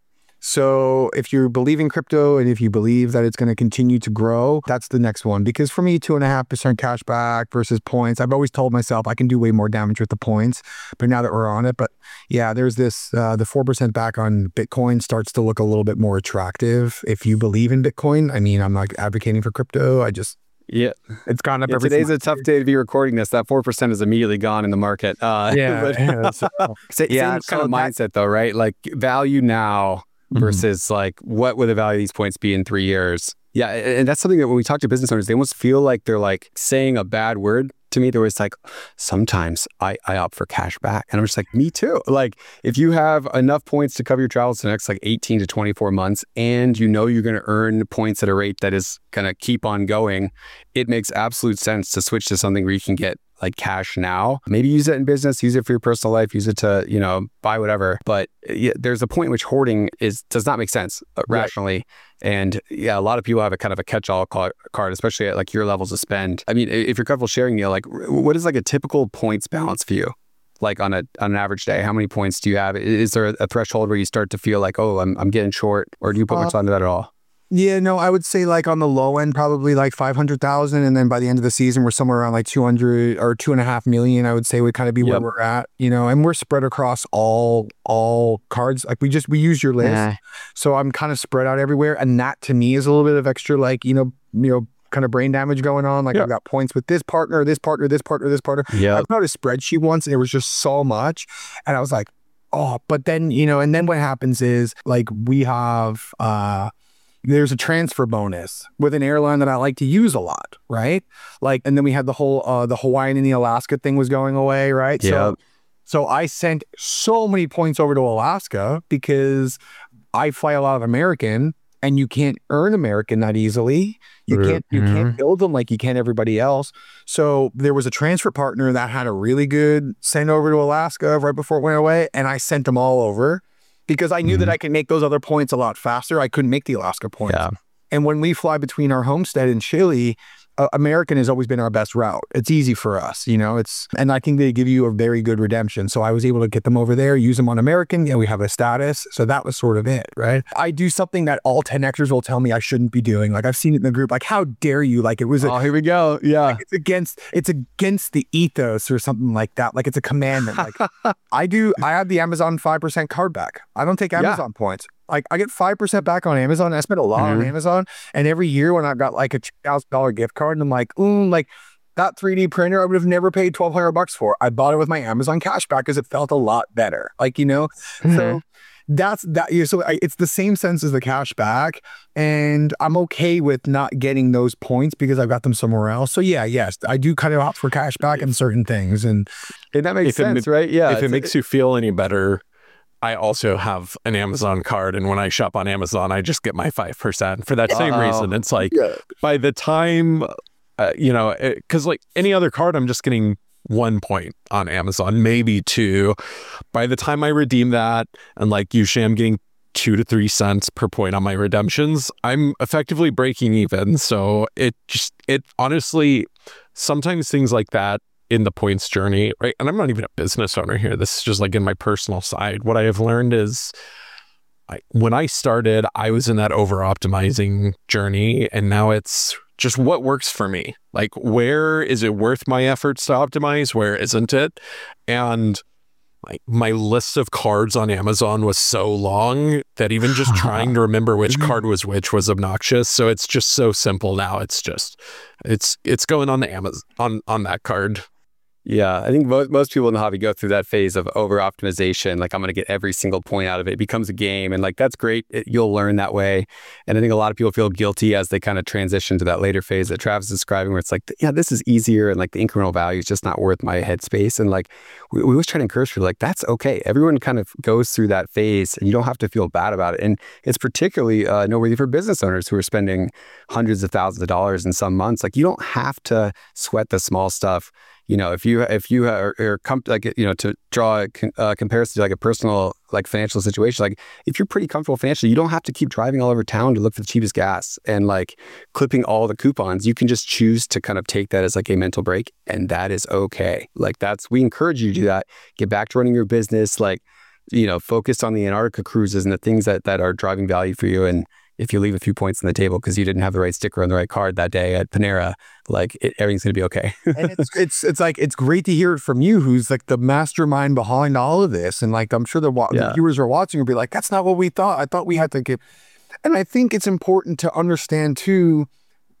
so if you believe in crypto and if you believe that it's going to continue to grow, that's the next one. Because for me, two and a half percent cash back versus points, I've always told myself I can do way more damage with the points. But now that we're on it, but yeah, there's this, uh, the four percent back on Bitcoin starts to look a little bit more attractive. If you believe in Bitcoin, I mean, I'm not advocating for crypto. I just, Yeah. it's gone up Yeah, every today's a tough day to be recording this. That four percent is immediately gone in the market. Uh, Yeah. but- yeah, so- Sa- Yeah, Same so kind of that- mindset though, right? Like value now Mhm. versus like what would the value of these points be in three years? Yeah. a- And that's something that when we talk to business owners, they almost feel like they're like saying a bad word to me. They're always like, sometimes I, I opt for cash back. And I'm just like, me too. Like if you have enough points to cover your travels the next like eighteen to twenty-four months, and you know you're going to earn points at a rate that is going to keep on going, it makes absolute sense to switch to something where you can get like cash now. Maybe use it in business, use it for your personal life, use it to, you know, buy whatever. But yeah, there's a point in which hoarding is does not make sense uh, Right. rationally. And yeah, a lot of people have a kind of a catch-all ca- card, especially at like your levels of spend. I mean, if you're comfortable sharing, Neil, like what is like a typical points balance for you? Like on a on an average day, how many points do you have? Is there a threshold where you start to feel like, oh, I'm I'm getting short, or do you put Uh, much onto that at all? Yeah, no, I would say like on the low end, probably like five hundred thousand. And then by the end of the season, we're somewhere around like two hundred or two and a half million, I would say would kind of be where Yep. we're at, you know, and we're spread across all, all cards. Like we just, we use your list. Yeah. So I'm kind of spread out everywhere. And that to me is a little bit of extra, like, you know, you know, kind of brain damage going on. Like Yeah. I've got points with this partner, this partner, this partner, this partner. Yeah. I put out a spreadsheet once and it was just so much. And I was like, oh, but then, you know, and then what happens is like we have, uh, there's a transfer bonus with an airline that I like to use a lot, right? Like, and then we had the whole, uh, the Hawaiian and the Alaska thing was going away, right? Yep. So, so I sent so many points over to Alaska because I fly a lot of American and you can't earn American that easily. You can't, you can't build them like you can everybody else. So there was a transfer partner that had a really good send over to Alaska right before it went away. And I sent them all over because I knew that I could make those other points a lot faster. I couldn't make the Alaska points. Yeah. And when we fly between our homestead and Chile, uh, American has always been our best route. It's easy for us, you know, it's, and I think they give you a very good redemption. So I was able to get them over there, use them on American, and we have a status. So that was sort of it, right? I do something that all ten Xers will tell me I shouldn't be doing. Like I've seen it in the group, like, how dare you? Like it was, a, Oh, here we go. Yeah. it's against, it's against the ethos or something like that. Like it's a commandment. Like I do, I have the Amazon five percent card back. I don't take Amazon points. Like I get five percent back on Amazon. I spend a lot on Mhm. Amazon. And every year when I've got like a two thousand dollars gift card and I'm like, ooh, like that three D printer, I would have never paid twelve hundred bucks for. I bought it with my Amazon cashback because it felt a lot better. Like, you know, so that's that. Yeah, so I, it's the same sense as the cash back, and I'm okay with not getting those points because I've got them somewhere else. So yeah, yes, I do kind of opt for cash back in certain things, and, and that makes if sense, it, right? Yeah. If it makes you feel any better, I also have an Amazon card, and when I shop on Amazon, I just get my five percent for that same Uh-oh. reason. It's like yeah. by the time, uh, you know, because like any other card, I'm just getting one point on Amazon, maybe two. By the time I redeem that, and like usually I'm getting two to three cents per point on my redemptions, I'm effectively breaking even. So it just, it honestly, sometimes things like that in the points journey, right? And I'm not even a business owner here. This is just like in my personal side. What I have learned is I, when I started, I was in that over optimizing journey, and now it's just what works for me. Like, where is it worth my efforts to optimize? Where isn't it? And like my list of cards on Amazon was so long that even just trying to remember which card was which was obnoxious. So it's just so simple now. It's just, it's it's going on the Amazon on on that card. Yeah, I think most, most people in the hobby go through that phase of over optimization. Like, I'm going to get every single point out of it. It becomes a game, and like that's great. It, you'll learn that way. And I think a lot of people feel guilty as they kind of transition to that later phase that Travis is describing, where it's like, yeah, this is easier, and like the incremental value is just not worth my headspace. And like we, we always try to encourage people, like that's okay. Everyone kind of goes through that phase, and you don't have to feel bad about it. And it's particularly uh, noteworthy for business owners who are spending hundreds of thousands of dollars in some months. Like, you don't have to sweat the small stuff. You know, if you if you are, are com- like, you know, to draw a con- uh, comparison to like a personal like financial situation, like if you're pretty comfortable financially, you don't have to keep driving all over town to look for the cheapest gas and like clipping all the coupons. You can just choose to kind of take that as like a mental break, and that is okay. Like that's, we encourage you to do that. Get back to running your business, like, you know, focus on the Antarctica cruises and the things that that are driving value for you. And if you leave a few points on the table because you didn't have the right sticker on the right card that day at Panera, like it, everything's going to be okay. And it's, it's it's like, it's great to hear it from you, who's like the mastermind behind all of this. And like, I'm sure the, wa- Yeah. the viewers are watching will be like, that's not what we thought. I thought we had to give. And I think it's important to understand too,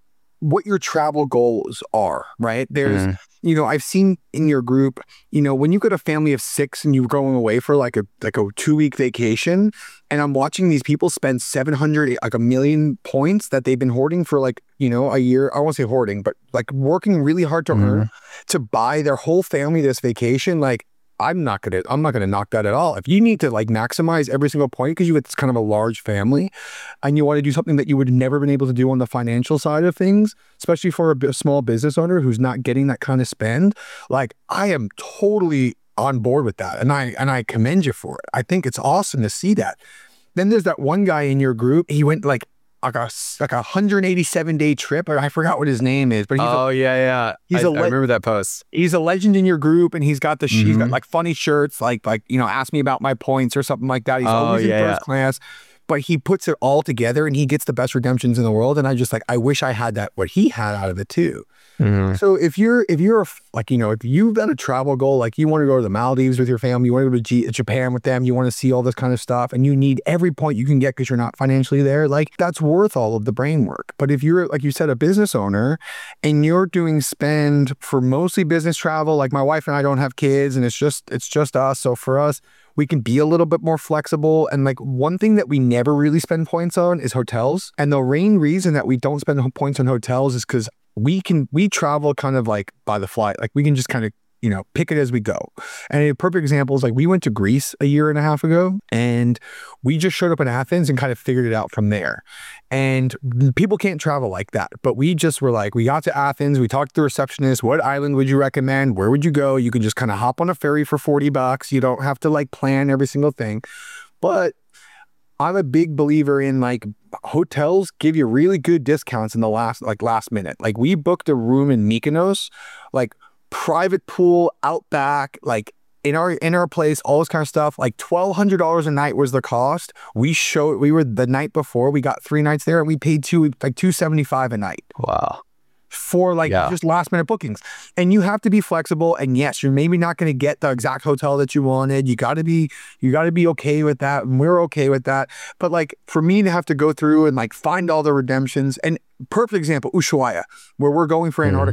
what your travel goals are, right? There's, Mhm. you know, I've seen in your group, you know, when you got a family of six and you're going away for like a like a two week vacation, and I'm watching these people spend seven hundred, like a million points that they've been hoarding for like, you know, a year. I won't say hoarding, but like working really hard to Mhm. earn to buy their whole family this vacation. Like, I'm not gonna, I'm not gonna knock that at all. If you need to like maximize every single point because you have this kind of a large family, and you want to do something that you would have never been able to do on the financial side of things, especially for a, b- a small business owner who's not getting that kind of spend, like I am totally on board with that, and I and I commend you for it. I think it's awesome to see that. Then there's that one guy in your group. He went like like a s- like a one hundred eighty-seven day trip, or I forgot what his name is, but he's a, Oh yeah, yeah. he's I, a I le- remember that post. he's a legend in your group, and he's got the sh- he's got Mhm. like funny shirts, like like you know, ask me about my points or something like that. He's Oh, always in yeah, first yeah. class, but he puts it all together, and he gets the best redemptions in the world. And I just like, I wish I had that, what he had out of it too. So if you're if you're a f- like, you know, if you've got a travel goal, like you want to go to the Maldives with your family, you want to go to G- Japan with them, you want to see all this kind of stuff, and you need every point you can get because you're not financially there, like that's worth all of the brain work. But if you're, like you said, a business owner, and you're doing spend for mostly business travel, like my wife and I don't have kids, and it's just it's just us. So for us, we can be a little bit more flexible. And like one thing that we never really spend points on is hotels. And the main reason that we don't spend points on hotels is because we can, we travel kind of like by the fly. Like we can just kind of, you know, pick it as we go. And a perfect example is like we went to Greece a year and a half ago, and we just showed up in Athens and kind of figured it out from there. And people can't travel like that. But we just were like, we got to Athens, we talked to the receptionist, what island would you recommend? Where would you go? You can just kind of hop on a ferry for forty bucks. You don't have to like plan every single thing. But I'm a big believer in like hotels give you really good discounts in the last, like last minute. Like we booked a room in Mykonos, like private pool out back, like in our in our place, all this kind of stuff. Like twelve hundred dollars a night was the cost. We showed we were the night before, we got three nights there, and we paid two like two seventy five a night Wow. for like Yeah. just last minute bookings. And you have to be flexible. And yes, you're maybe not going to get the exact hotel that you wanted. You got to be, you got to be okay with that. And we're okay with that. But like for me to have to go through and like find all the redemptions, and perfect example, Ushuaia, where we're going for Mhm. Antarctica.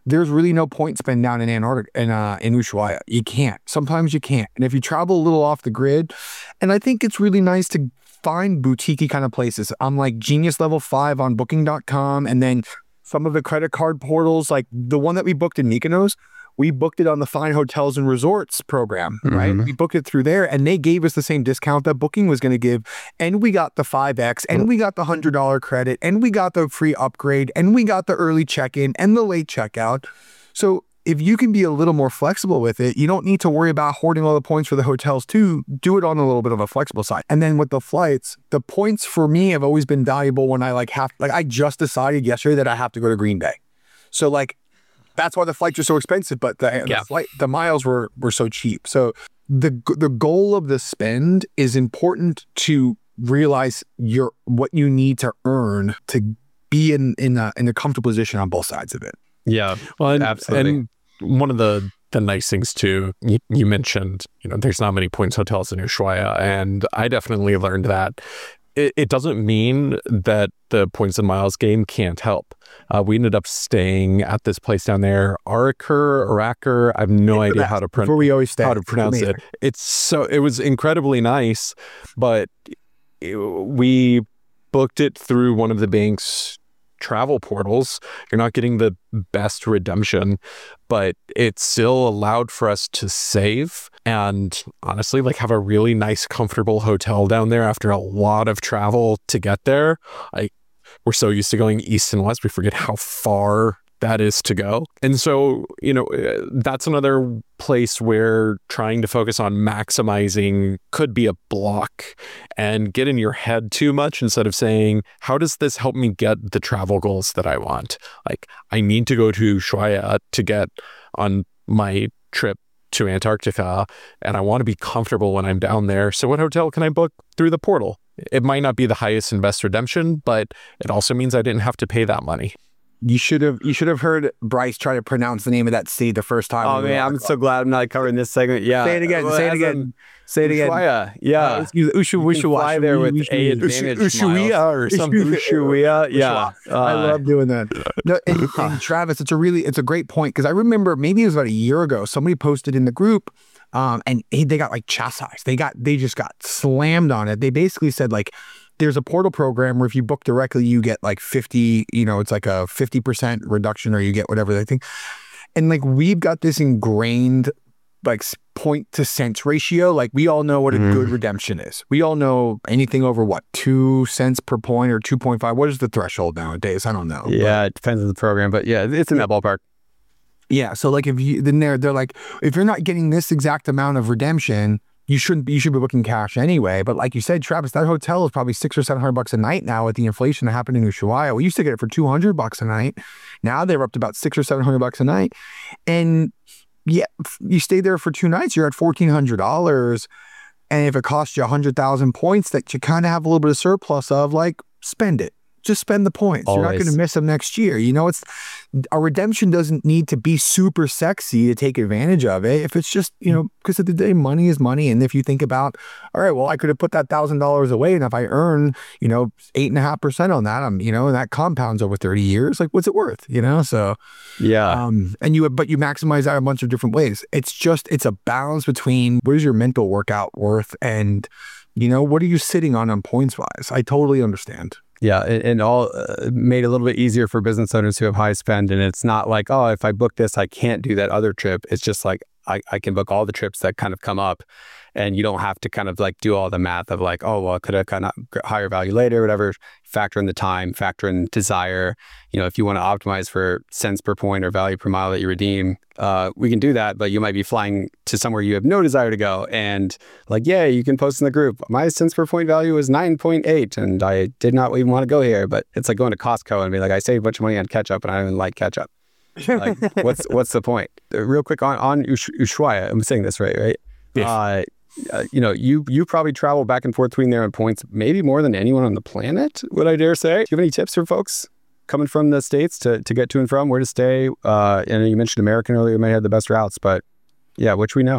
there's really no point spend down in Antarctica and uh, in Ushuaia. You can't. Sometimes you can't. And if you travel a little off the grid, and I think it's really nice to find boutique kind of places. I'm like Genius Level five on booking dot com, and then some of the credit card portals, like the one that we booked in Mykonos, we booked it on the Fine Hotels and Resorts program, right? Mm-hmm. We booked it through there, and they gave us the same discount that Booking was going to give, and we got the five X, and we got the one hundred dollars credit, and we got the free upgrade, and we got the early check-in and the late checkout. So if you can be a little more flexible with it, you don't need to worry about hoarding all the points for the hotels too. Do it on a little bit of a flexible side. And then with the flights, the points for me have always been valuable when I like have, like I just decided yesterday that I have to go to Green Bay. So like, that's why the flights are so expensive, but the, yeah. the flight, the miles were, were so cheap. So the, the goal of the spend is important to realize your, what you need to earn to be in, in a, in a comfortable position on both sides of it. Yeah. Well, and, absolutely. And one of the, the nice things too, you, you mentioned, you know, there's not many points hotels in Ushuaia, and I definitely learned that. It, it doesn't mean that the points and miles game can't help. Uh, we ended up staying at this place down there, Araker, Araker. I have no idea how to, pro- we always how to pronounce it. It's so, it was incredibly nice, but it, we booked it through one of the bank's travel portals. You're not getting the best redemption, but it still allowed for us to save and honestly like have a really nice, comfortable hotel down there after a lot of travel to get there. I we're so used to going east and west, we forget how far that is to go. And so, you know, that's another place where trying to focus on maximizing could be a block and get in your head too much instead of saying, how does this help me get the travel goals that I want? Like, I need to go to Ushuaia to get on my trip to Antarctica, and I want to be comfortable when I'm down there. So what hotel can I book through the portal? It might not be the highest and best redemption, but it also means I didn't have to pay that money. You should have you should have heard Bryce try to pronounce the name of that city the first time. Oh man, I'm so glad I'm not covering this segment. Yeah, say it again. Well, say it again. Say it again. Ushuaia. Yeah, uh, Ushu Ushu fly there with a advantage. Ushuaia or something. Ushuaia. Yeah, uh, I love doing that. No, and, and Travis, it's a really it's a great point because I remember maybe it was about a year ago somebody posted in the group, um, and they got like chastised. They got they just got slammed on it. They basically said like, there's a portal program where if you book directly, you get like fifty, you know, it's like a fifty percent reduction or you get whatever they think. And like, we've got this ingrained like point to cents ratio. Like we all know what a mm. good redemption is. We all know anything over what, two cents per point or two point five. What is the threshold nowadays? I don't know. Yeah, but it depends on the program, but yeah, it's in that ballpark. Yeah. So like if you, then they're, they're like, if you're not getting this exact amount of redemption, you shouldn't be, you should be booking cash anyway. But like you said, Travis, that hotel is probably six or seven hundred bucks a night now with the inflation that happened in Ushuaia. We used to get it for two hundred bucks a night. Now they're up to about six or seven hundred bucks a night. And yeah, you stay there for two nights, you're at fourteen hundred dollars. And if it costs you a hundred thousand points that you kind of have a little bit of surplus of, like, spend it. Just spend the points. Always. You're not going to miss them next year. You know, it's a redemption doesn't need to be super sexy to take advantage of it. If it's just, you know, because at the day, money is money. And if you think about, all right, well, I could have put that thousand dollars away, and if I earn, you know, eight and a half percent on that, I'm, you know, and that compounds over thirty years. Like, what's it worth? You know, so yeah. Um, and you, but you maximize that a bunch of different ways. It's just, it's a balance between what is your mental workout worth, and, you know, what are you sitting on on points wise? I totally understand. Yeah, and, and all uh, made a little bit easier for business owners who have high spend. And it's not like, oh, if I book this, I can't do that other trip. It's just like, I, I can book all the trips that kind of come up, and you don't have to kind of like do all the math of like, oh, well, I could have kind of higher value later, whatever. Factor in the time, factor in desire. You know, if you want to optimize for cents per point or value per mile that you redeem, uh, we can do that. But you might be flying to somewhere you have no desire to go. And like, yeah, you can post in the group, my cents per point value is nine point eight. And I did not even want to go here. But it's like going to Costco and be like, I saved a bunch of money on ketchup and I don't even like ketchup. Like, what's what's the point? Uh, real quick on, on Ush- Ushuaia, I'm saying this right, right? Yes. Uh, uh, you know, you you probably travel back and forth between there on points, maybe more than anyone on the planet, would I dare say? Do you have any tips for folks coming from the States to, to get to and from, where to stay? Uh, and you mentioned American earlier, you may have the best routes, but yeah, which we know.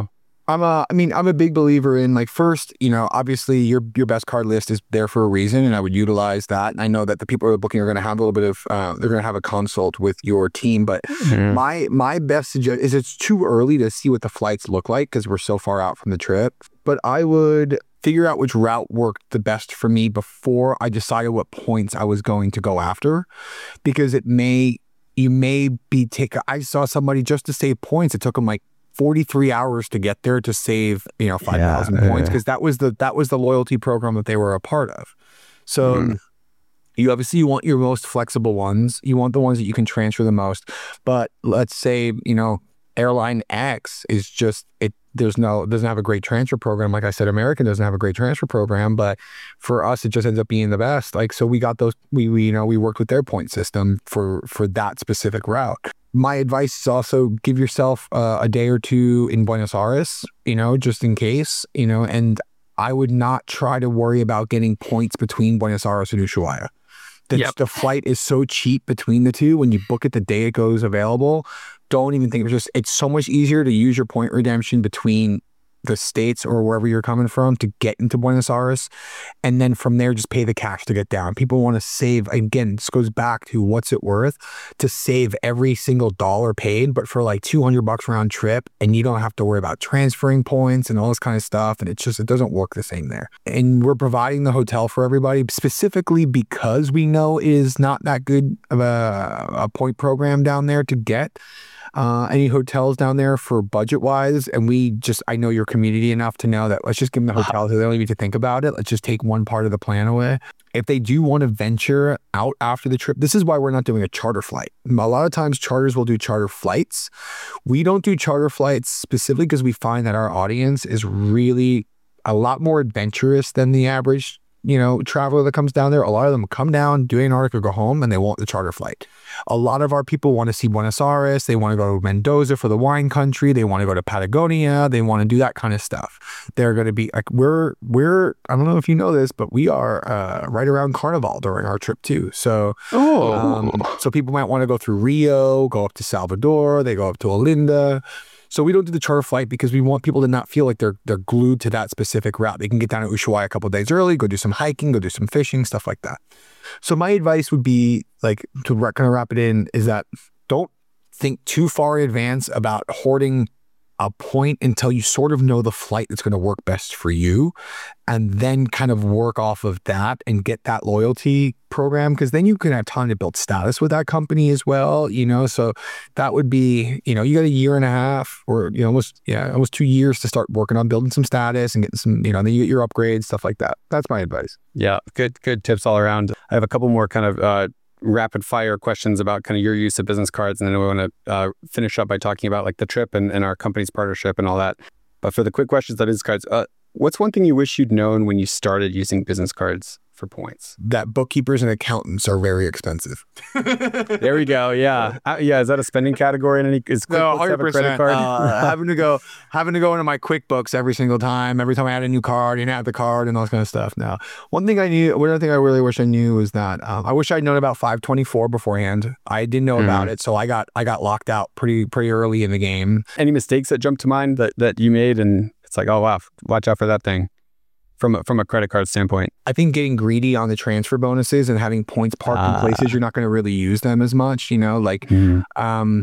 I'm a, I mean, I'm a big believer in like first, you know, obviously your your best card list is there for a reason, and I would utilize that. And I know that the people who are booking are going to have a little bit of, uh, they're going to have a consult with your team. But mm-hmm. my my best suggestion is it's too early to see what the flights look like because we're so far out from the trip. But I would figure out which route worked the best for me before I decided what points I was going to go after, because it may, you may be taking, I saw somebody just to save points. It took them like forty-three hours to get there to save, you know, five thousand yeah, points because that was the that was the loyalty program that they were a part of. So mm. you obviously you want your most flexible ones. You want the ones that you can transfer the most. But let's say, you know, airline X is just it there's no doesn't have a great transfer program. Like I said, American doesn't have a great transfer program, but for us it just ends up being the best. Like so we got those we, we you know, we worked with their point system for for that specific route. My advice is also give yourself uh, a day or two in Buenos Aires, you know, just in case, you know, and I would not try to worry about getting points between Buenos Aires and Ushuaia. The, yep. the flight is so cheap between the two. When you book it the day it goes available, don't even think it's just, it's so much easier to use your point redemption between the States or wherever you're coming from to get into Buenos Aires. And then from there, just pay the cash to get down. People want to save. Again, this goes back to what's it worth to save every single dollar paid, but for like two hundred bucks round trip. And you don't have to worry about transferring points and all this kind of stuff. And it's just, it doesn't work the same there. And we're providing the hotel for everybody specifically because we know it is not that good of a, a point program down there to get. Uh, any hotels down there for budget wise, and we just I know your community enough to know that let's just give them the hotels. They don't need to think about it. Let's just take one part of the plan away. If they do want to venture out after the trip, this is why we're not doing a charter flight. A lot of times charters will do charter flights. We don't do charter flights specifically because we find that our audience is really a lot more adventurous than the average, you know, traveler that comes down there. A lot of them come down, do Antarctica, go home, and they want the charter flight. A lot of our people want to see Buenos Aires. They want to go to Mendoza for the wine country. They want to go to Patagonia. They want to do that kind of stuff. They're going to be like, we're, we're, I don't know if you know this, but we are uh, right around Carnival during our trip too. So, oh. um, so people might want to go through Rio, go up to Salvador. They go up to Olinda. So we don't do the charter flight because we want people to not feel like they're they're glued to that specific route. They can get down to Ushuaia a couple of days early, go do some hiking, go do some fishing, stuff like that. So my advice would be, like, to kind of wrap it in, is that don't think too far in advance about hoarding a point until you sort of know the flight that's going to work best for you, and then kind of work off of that and get that loyalty program, because then you can have time to build status with that company as well, you know. So that would be, you know, you got a year and a half or, you know, almost, yeah, almost two years to start working on building some status and getting some, you know, then you get your upgrades, stuff like that. That's my advice. Yeah, good, good tips all around. I have a couple more kind of uh, rapid fire questions about kind of your use of business cards. And then we want to uh, finish up by talking about like the trip and, and our company's partnership and all that. But for the quick questions on business cards, uh, what's one thing you wish you'd known when you started using business cards for points? That bookkeepers and accountants are very expensive. There we go. Yeah. Uh, yeah. Is that a spending category in any, is QuickBooks no, one hundred percent. have a credit card? uh, having to go, having to go into my QuickBooks every single time, every time I add a new card and add the card and all this kind of stuff. Now, one thing I knew, one other thing I really wish I knew was that um, I wish I'd known about five twenty-four beforehand. I didn't know mm. about it. So I got, I got locked out pretty, pretty early in the game. Any mistakes that jumped to mind that, that you made and it's like, oh, wow, watch out for that thing? From a, from a credit card standpoint? I think getting greedy on the transfer bonuses and having points parked uh, in places you're not going to really use them as much, you know, like mm. um,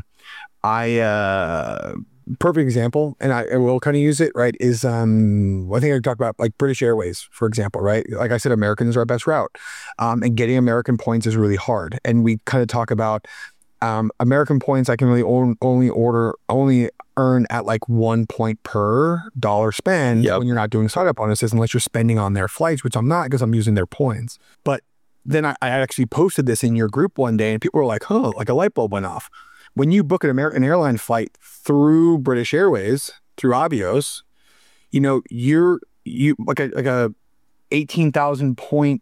I, uh, perfect example, and I, I will kind of use it, right, is um, one thing I talk about, like British Airways, for example, right? Like I said, American is our best route, um, and getting American points is really hard. And we kind of talk about um, American points I can really on, only order, only earn at like one point per dollar spend yep. when you're not doing sign-up bonuses, unless you're spending on their flights, which I'm not because I'm using their points. But then I, I actually posted this in your group one day and people were like, huh, like a light bulb went off. When you book an American airline flight through British Airways, through Avios, you know, you're, you like a, like a eighteen thousand point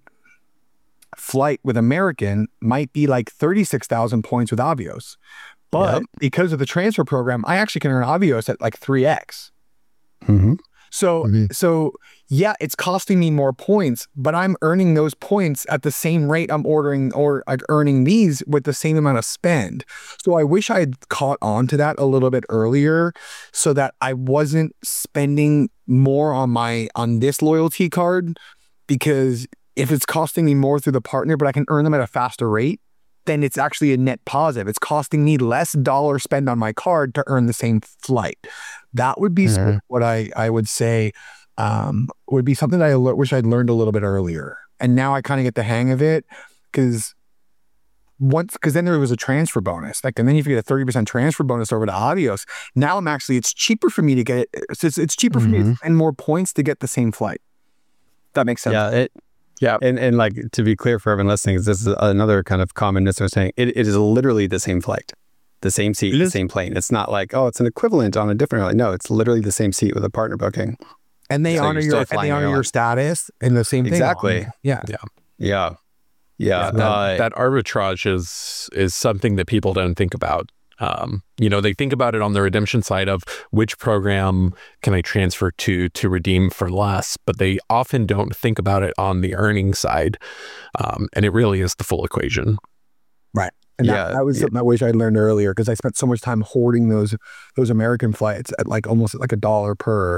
flight with American might be like thirty-six thousand points with Avios. But yep. because of the transfer program, I actually can earn Avios at like three X. Mm-hmm. So, Mhm. so yeah, it's costing me more points, but I'm earning those points at the same rate I'm ordering or like earning these with the same amount of spend. So I wish I had caught on to that a little bit earlier so that I wasn't spending more on my, on this loyalty card, because if it's costing me more through the partner, but I can earn them at a faster rate, then it's actually a net positive. It's costing me less dollar spend on my card to earn the same flight. That would be sort of what I, I would say um, would be something that I le- wish I'd learned a little bit earlier. And now I kind of get the hang of it because once, because then there was a transfer bonus. Like, and then if you get a thirty percent transfer bonus over to Avios, now I'm actually, it's cheaper for me to get it. It's, it's cheaper for me to spend more points to get the same flight. That makes sense. Yeah, it, Yeah. and and like to be clear for everyone listening, this is another kind of common misunderstanding. It, it is literally the same flight, the same seat, the same plane. It's not like, oh, it's an equivalent on a different airline. No, it's literally the same seat with a partner booking. And they So honor you're your, still and they flying honor your airline. status and the same thing. Exactly. Yeah. Yeah, Yeah, yeah. that, uh, that arbitrage is is something that people don't think about. Um, you know, they think about it on the redemption side of which program can I transfer to to redeem for less, but they often don't think about it on the earning side. Um, and it really is the full equation. Right. And Yeah, that, that was yeah. something I wish I'd learned earlier because I spent so much time hoarding those those American flights at like almost like a dollar per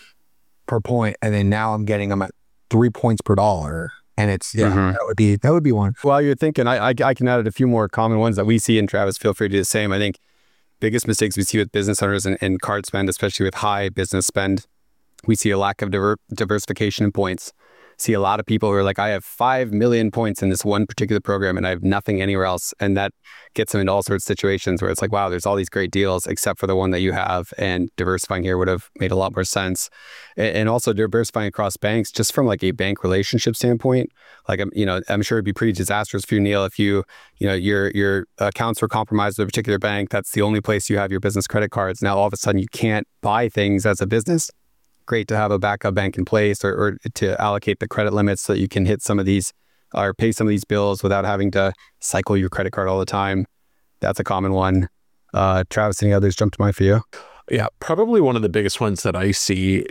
per point, and then now I'm getting them at three points per dollar, and it's yeah Mhm. that would be that would be one. While you're thinking, I, I I can add a few more common ones that we see, and Travis, feel free to do the same. I think biggest mistakes we see with business owners and, and card spend, especially with high business spend, we see a lack of diver- diversification in points. See a lot of people who are like, I have five million points in this one particular program and I have nothing anywhere else. And that gets them into all sorts of situations where it's like, wow, there's all these great deals except for the one that you have. And diversifying here would have made a lot more sense. And, and also diversifying across banks, just from like a bank relationship standpoint. Like, I'm, you know, I'm sure it'd be pretty disastrous for you, Neil, if you, you know, your your accounts were compromised with a particular bank. That's the only place you have your business credit cards. Now, all of a sudden, you can't buy things as a business. Great to have a backup bank in place, or, or to allocate the credit limits so that you can hit some of these or pay some of these bills without having to cycle your credit card all the time. That's a common one. Uh, Travis, any others jump to mind for you? Yeah, probably one of the biggest ones that I see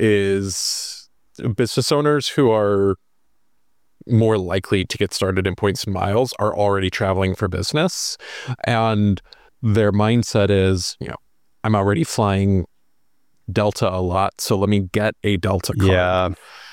is business owners who are more likely to get started in points and miles are already traveling for business. And their mindset is, you know, I'm already flying Delta a lot, so let me get a Delta card. Yeah.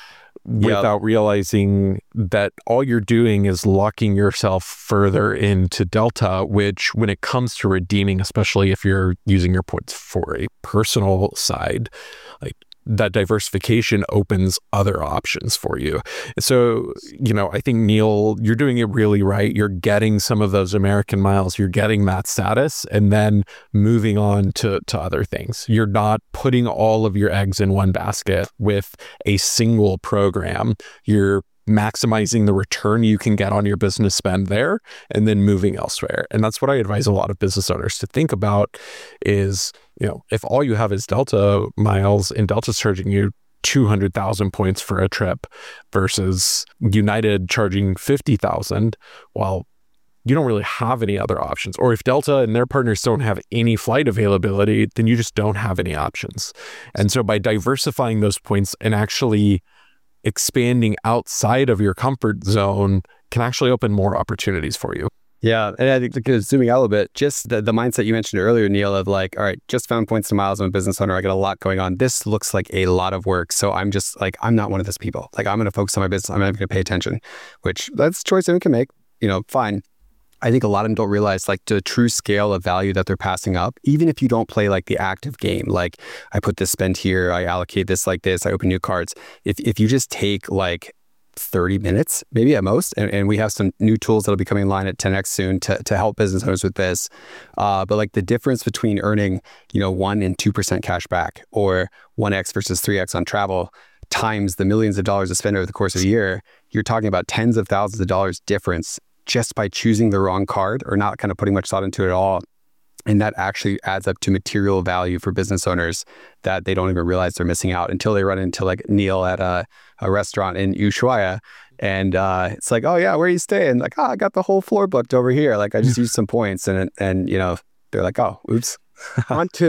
Without realizing that all you're doing is locking yourself further into Delta, which when it comes to redeeming, especially if you're using your points for a personal side, like that diversification opens other options for you. So, you know, I think, Neil, you're doing it really right. You're getting some of those American miles, you're getting that status, and then moving on to, to other things. You're not putting all of your eggs in one basket with a single program. You're maximizing the return you can get on your business spend there and then moving elsewhere. And that's what I advise a lot of business owners to think about is, you know, if all you have is Delta miles and Delta's charging you two hundred thousand points for a trip versus United charging fifty thousand, well, you don't really have any other options. Or if Delta and their partners don't have any flight availability, then you just don't have any options. And so by diversifying those points and actually expanding outside of your comfort zone can actually open more opportunities for you. Yeah, and I think because zooming out a little bit, just the, the mindset you mentioned earlier, Neil, of like, all right, just found points and miles. I'm a business owner. I got a lot going on. This looks like a lot of work. So I'm just like, I'm not one of those people. Like, I'm going to focus on my business. I'm not going to pay attention, which that's a choice anyone can make. You know, fine. I think a lot of them don't realize like the true scale of value that they're passing up, even if you don't play like the active game. Like, I put this spend here, I allocate this like this, I open new cards. If if you just take like thirty minutes, maybe at most, and, and we have some new tools that'll be coming in line at ten X soon to, to help business owners with this. Uh, but like the difference between earning, you know, one and two percent cash back, or one X versus three X on travel, times the millions of dollars to spend over the course of a year, you're talking about tens of thousands of dollars difference just by choosing the wrong card or not kind of putting much thought into it at all. And that actually adds up to material value for business owners that they don't even realize they're missing out until they run into like Neil at a, a restaurant in Ushuaia. And uh, it's like, oh yeah, where are you staying? Like, oh, I got the whole floor booked over here. Like, I just used some points, and and you know, they're like, oh, oops. on to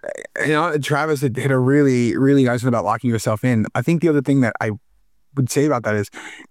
you know, Travis had hit a really, really nice one about locking yourself in. I think the other thing that I would say about that is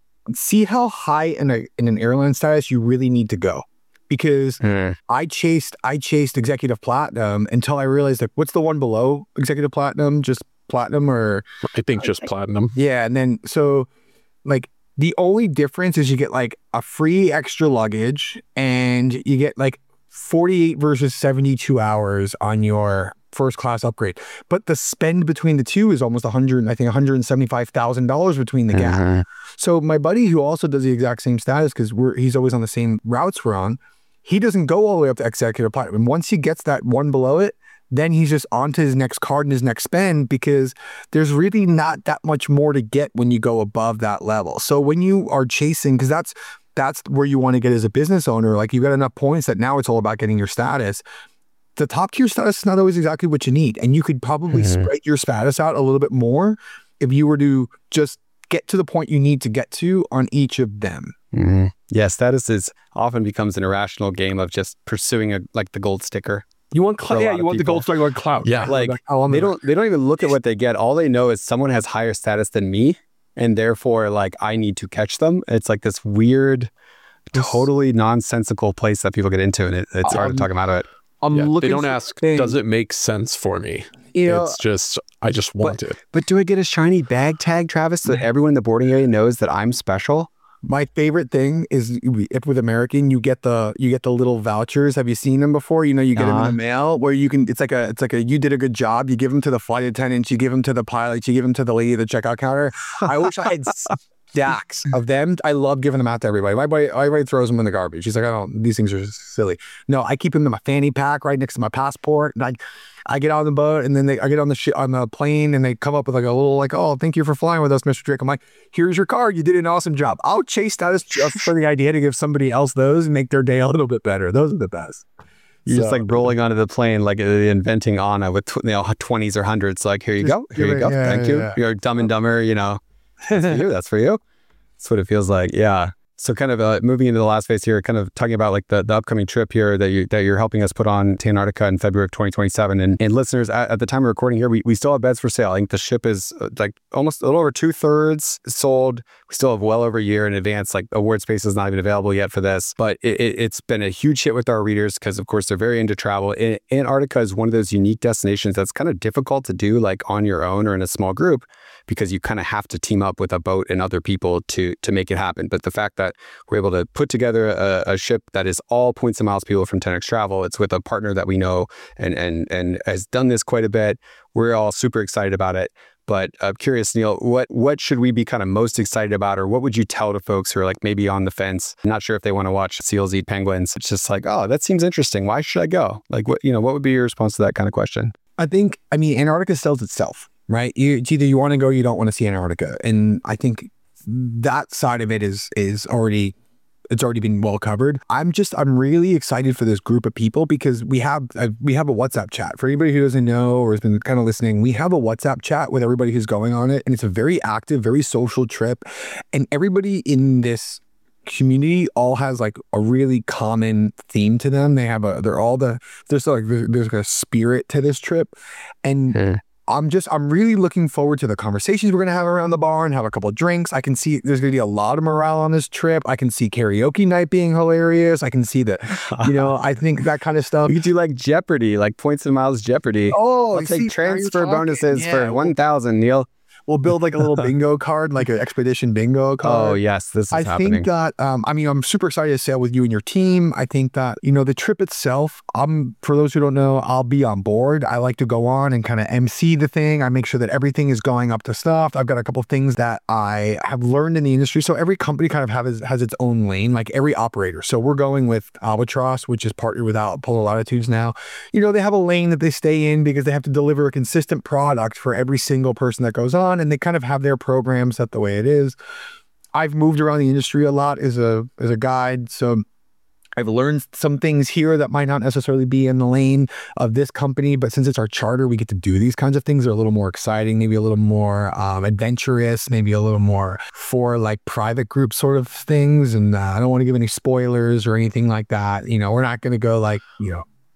see how high in a in an airline status you really need to go. Because mm. I chased I chased executive platinum until I realized that what's the one below executive platinum? Just platinum or I think just platinum. Yeah, and then so like the only difference is you get like a free extra luggage and you get like forty-eight versus seventy-two hours on your first class upgrade. But the spend between the two is almost one hundred, I think one hundred seventy-five thousand dollars between the gap. Mm-hmm. So my buddy who also does the exact same status because we're he's always on the same routes we're on, he doesn't go all the way up to executive platinum. And once he gets that one below it, then he's just on to his next card and his next spend because there's really not that much more to get when you go above that level. So when you are chasing, because that's that's where you want to get as a business owner, like you got enough points that now it's all about getting your status. The top tier status is not always exactly what you need. And you could probably mm-hmm. spread your status out a little bit more if you were to just get to the point you need to get to on each of them. Mm-hmm. Yeah, status is often becomes an irrational game of just pursuing a like the gold sticker. You want clout? Yeah, you want people. The gold sticker like clout. Yeah, like, like oh, they don't they don't even look at what they get. All they know is someone has higher status than me, and therefore like I need to catch them. It's like this weird, totally nonsensical place that people get into, and it, it's um, hard to talk them out of it. I'm yeah, looking. They don't ask, things. Does it make sense for me? You know, it's just, I just want but, it. But do I get a shiny bag tag, Travis, so that everyone in the boarding area knows that I'm special? My favorite thing is if with American, you get the you get the little vouchers. Have you seen them before? You know, you get uh-huh. them in the mail where you can. It's like a it's like a you did a good job. You give them to the flight attendants. You give them to the pilots. You give them to the lady at the checkout counter. I wish I had stacks of them. I love giving them out to everybody. My boy, everybody throws them in the garbage. She's like, oh, these things are silly. No, I keep them in my fanny pack right next to my passport. And I, I get on the boat and then they, I get on the sh- on the plane and they come up with like a little like, oh, thank you for flying with us, Mister Drake. I'm like, here's your card. You did an awesome job. I'll chase status just for the idea to give somebody else those and make their day a little bit better. Those are the best. You're so, just like rolling onto the plane, like uh, inventing Anna with tw- you know twenties or hundreds. Like, here you go, here you go, yeah, thank yeah, you. Yeah. You're Dumb and Dumber, you know. That's for you. That's for you. That's what it feels like. Yeah. So kind of uh, moving into the last phase here, kind of talking about like the, the upcoming trip here that, you, that you're helping us put on to Antarctica in February of twenty twenty-seven. And, and listeners, at, at the time of recording here, we, we still have beds for sale. I think the ship is uh, like almost a little over two thirds sold. We still have well over a year in advance. Like award space is not even available yet for this. But it, it, it's been a huge hit with our readers because, of course, they're very into travel. And Antarctica is one of those unique destinations that's kind of difficult to do like on your own or in a small group, because you kind of have to team up with a boat and other people to to make it happen. But the fact that we're able to put together a, a ship that is all points and miles people from ten X Travel, it's with a partner that we know and and and has done this quite a bit. We're all super excited about it. But I'm curious, Neil, what what should we be kind of most excited about, or what would you tell to folks who are like maybe on the fence, not sure if they want to watch seals eat penguins? It's just like, oh, that seems interesting. Why should I go? Like, what you know, what would be your response to that kind of question? I think, I mean, Antarctica sells itself. Right? You, it's either you want to go, or you don't want to see Antarctica. And I think that side of it is is already, it's already been well covered. I'm just, I'm really excited for this group of people because we have, a, we have a WhatsApp chat. For anybody who doesn't know or has been kind of listening, we have a WhatsApp chat with everybody who's going on it. And it's a very active, very social trip. And everybody in this community all has like a really common theme to them. They have a, they're all the, there's like, there's like a spirit to this trip. And hmm. I'm just, I'm really looking forward to the conversations we're going to have around the bar and have a couple of drinks. I can see there's going to be a lot of morale on this trip. I can see karaoke night being hilarious. I can see that, you know, I think that kind of stuff. You could do like Jeopardy, like points and miles Jeopardy. Oh, I'll take see, transfer bonuses yeah. for one thousand, Neil. We'll build like a little bingo card, like an expedition bingo card. Oh, yes, this is I happening. think that, um, I mean, I'm super excited to sail with you and your team. I think that, you know, the trip itself, I'm, for those who don't know, I'll be on board. I like to go on and kind of M C the thing. I make sure that everything is going up to snuff. I've got a couple of things that I have learned in the industry. So every company kind of have, has its own lane, like every operator. So we're going with Albatross, which is partnered with Polar Latitudes now. You know, they have a lane that they stay in because they have to deliver a consistent product for every single person that goes on. And they kind of have their program set the way it is. I've moved around the industry a lot as a as a guide, so I've learned some things here that might not necessarily be in the lane of this company, but since it's our charter, we get to do these kinds of things. They're a little more exciting, maybe a little more um, adventurous, maybe a little more for like private group sort of things. And uh, I don't want to give any spoilers or anything like that. You know, we're not going to go like, you know,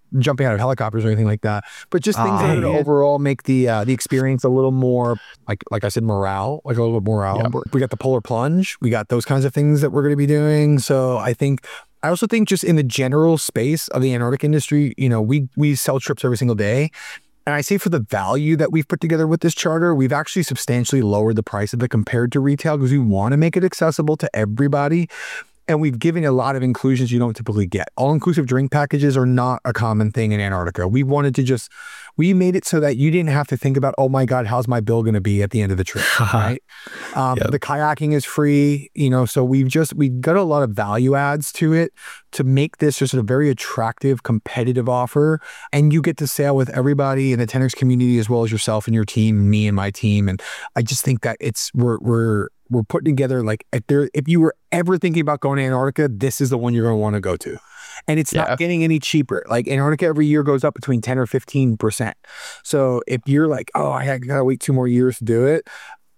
jumping out of helicopters or anything like that, but just things Oh, that are gonna man. overall make the uh, the experience a little more, like like I said, morale, like a little bit morale. Yeah. We got the polar plunge, we got those kinds of things that we're going to be doing. So I think, I also think just in the general space of the Antarctic industry, you know, we we sell trips every single day. And I say for the value that we've put together with this charter, we've actually substantially lowered the price of it compared to retail because we want to make it accessible to everybody. And we've given a lot of inclusions you don't typically get. All-inclusive drink packages are not a common thing in Antarctica. We wanted to just, we made it so that you didn't have to think about, oh my God, how's my bill going to be at the end of the trip, right? Um, Yep. The kayaking is free, you know, so we've just, we've got a lot of value adds to it to make this just a very attractive, competitive offer. And you get to sail with everybody in the ten X community as well as yourself and your team, me and my team. And I just think that it's, we're, we're, we're putting together, like, if there, if you were ever thinking about going to Antarctica, this is the one you're going to want to go to. And it's Yeah. not getting any cheaper. Like, Antarctica every year goes up between ten or fifteen percent. So if you're like, oh, I got to wait two more years to do it,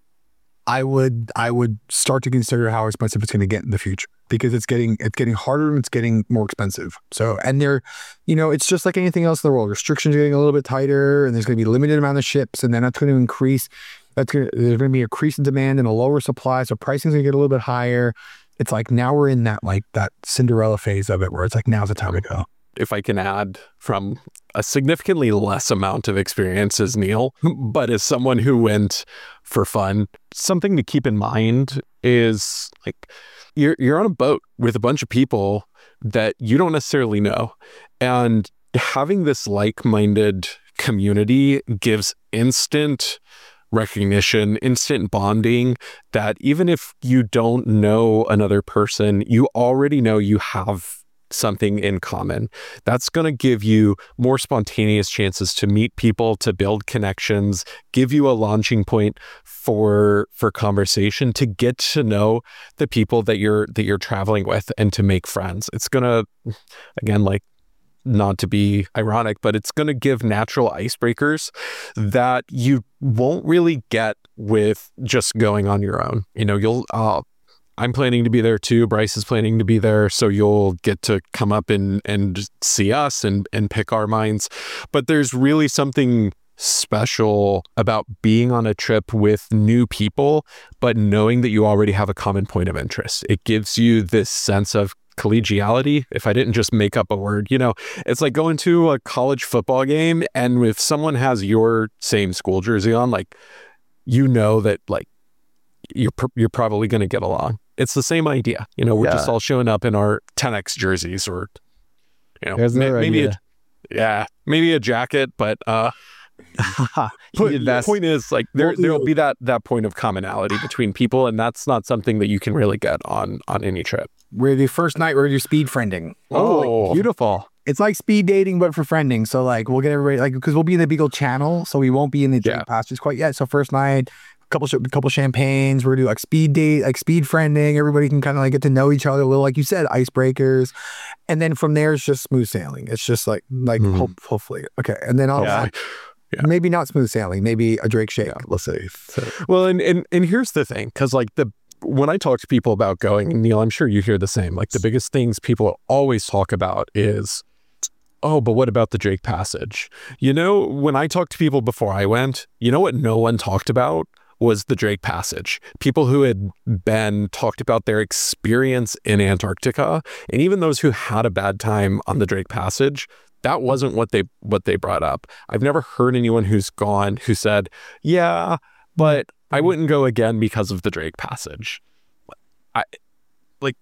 I would, I would start to consider how expensive it's going to get in the future, because it's getting, it's getting harder and it's getting more expensive. So, and they're, you know, it's just like anything else in the world. Restrictions are getting a little bit tighter, and there's going to be a limited amount of ships, and then that's going to increase. That's going to, there's going to be a increase in demand and a lower supply. So pricing's going to get a little bit higher. It's like now we're in that, like that Cinderella phase of it where it's like, now's the time to go. If I can add from a significantly less amount of experience as Neil, but as someone who went for fun, something to keep in mind is like you're you're on a boat with a bunch of people that you don't necessarily know. And having this like-minded community gives instant recognition, instant bonding, that even if you don't know another person, you already know you have something in common. That's going to give you more spontaneous chances to meet people, to build connections, give you a launching point for for conversation, to get to know the people that you're that you're traveling with and to make friends. It's going to, again, like, not to be ironic, but it's going to give natural icebreakers that you won't really get with just going on your own. You know, you'll, uh, I'm planning to be there too. Bryce is planning to be there. So you'll get to come up and, and see us and, and pick our minds. But there's really something special about being on a trip with new people, but knowing that you already have a common point of interest. It gives you this sense of collegiality. If I didn't just make up a word, you know, it's like going to a college football game, and if someone has your same school jersey on, like, you know that, like, you're pr- you're probably going to get along. It's the same idea. You know, we're Yeah. just all showing up in our ten X jerseys, or, you know, There's ma- another maybe idea. a, yeah, maybe a jacket, but uh Point, Heated vest. point is, like, there Well, you there'll know- be that that point of commonality between people, and that's not something that you can really get on on any trip. We're the first night, we're going to do speed friending. Oh, Beautiful. It's like speed dating, but for friending. So like, we'll get everybody, like, because we'll be in the Beagle Channel, so we won't be in the drink Yeah. passages quite yet. So first night, a couple, sh- couple champagnes. We're gonna do like speed date, like speed friending. Everybody can kind of like get to know each other a little, like you said, icebreakers. And then from there, it's just smooth sailing. It's just like, like Mhm. hope, hopefully, okay. And then I'll Yeah. Yeah. maybe not smooth sailing, maybe a Drake shake. Yeah. Let's say. So, Well, and, and and here's the thing, because like the when I talk to people about going, and Neil, I'm sure you hear the same. Like, the biggest things people always talk about is, oh, but what about the Drake Passage? You know, when I talked to people before I went, you know what no one talked about was the Drake Passage. People who had been talked about their experience in Antarctica, and even those who had a bad time on the Drake Passage, that wasn't what they what they brought up. I've never heard anyone who's gone who said, yeah, but I wouldn't go again because of the Drake Passage. I like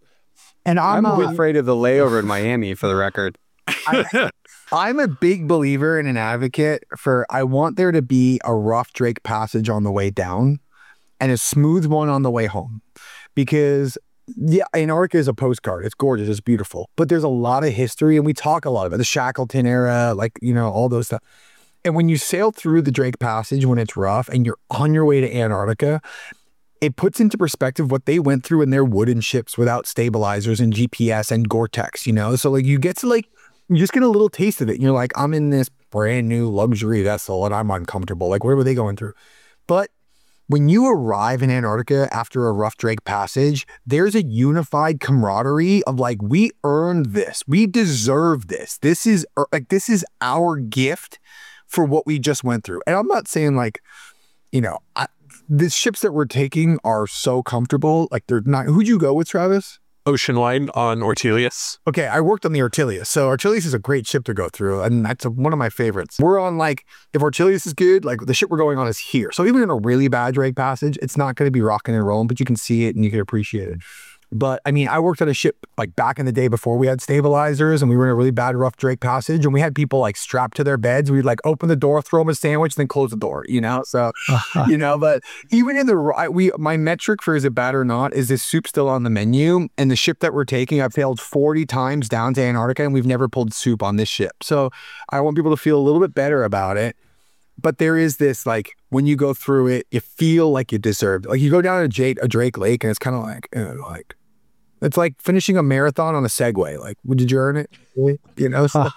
and I'm, I'm uh, afraid of the layover in Miami, for the record. I, I'm a big believer and an advocate for, I want there to be a rough Drake Passage on the way down and a smooth one on the way home. Because, yeah, Antarctica is a postcard. It's gorgeous. It's beautiful. But there's a lot of history, and we talk a lot about the Shackleton era, like, you know, all those stuff. And when you sail through the Drake Passage when it's rough and you're on your way to Antarctica, it puts into perspective what they went through in their wooden ships without stabilizers and G P S and Gore-Tex, you know? So, like, you get to, like, you just get a little taste of it. And you're like, I'm in this brand new luxury vessel and I'm uncomfortable. Like, where were they going through? But when you arrive in Antarctica after a rough Drake Passage, there's a unified camaraderie of like, we earned this, we deserve this. This is like, this is our gift for what we just went through. And I'm not saying like, you know, I, the ships that we're taking are so comfortable. Like they're not, who'd you go with, Travis? Ocean Line on Ortelius. Okay, I worked on the Ortelius. So Ortelius is a great ship to go through, and that's a, one of my favorites. We're on like, if Ortelius is good, like the ship we're going on is here. So even in a really bad Drake Passage, it's not going to be rocking and rolling, but you can see it and you can appreciate it. But I mean, I worked on a ship like back in the day before we had stabilizers, and we were in a really bad rough Drake Passage, and we had people like strapped to their beds. We'd like open the door, throw them a sandwich, then close the door, you know? So, you know, but even in the, we, my metric for is it bad or not, is this soup still on the menu? And the ship that we're taking, I've failed forty times down to Antarctica, and we've never pulled soup on this ship. So I want people to feel a little bit better about it. But there is this, like, when you go through it, you feel like you deserved it. Like, you go down a Drake, a Drake Lake, and it's kind of like, you know, like, it's like finishing a marathon on a Segway. Like, did you earn it? You know? So,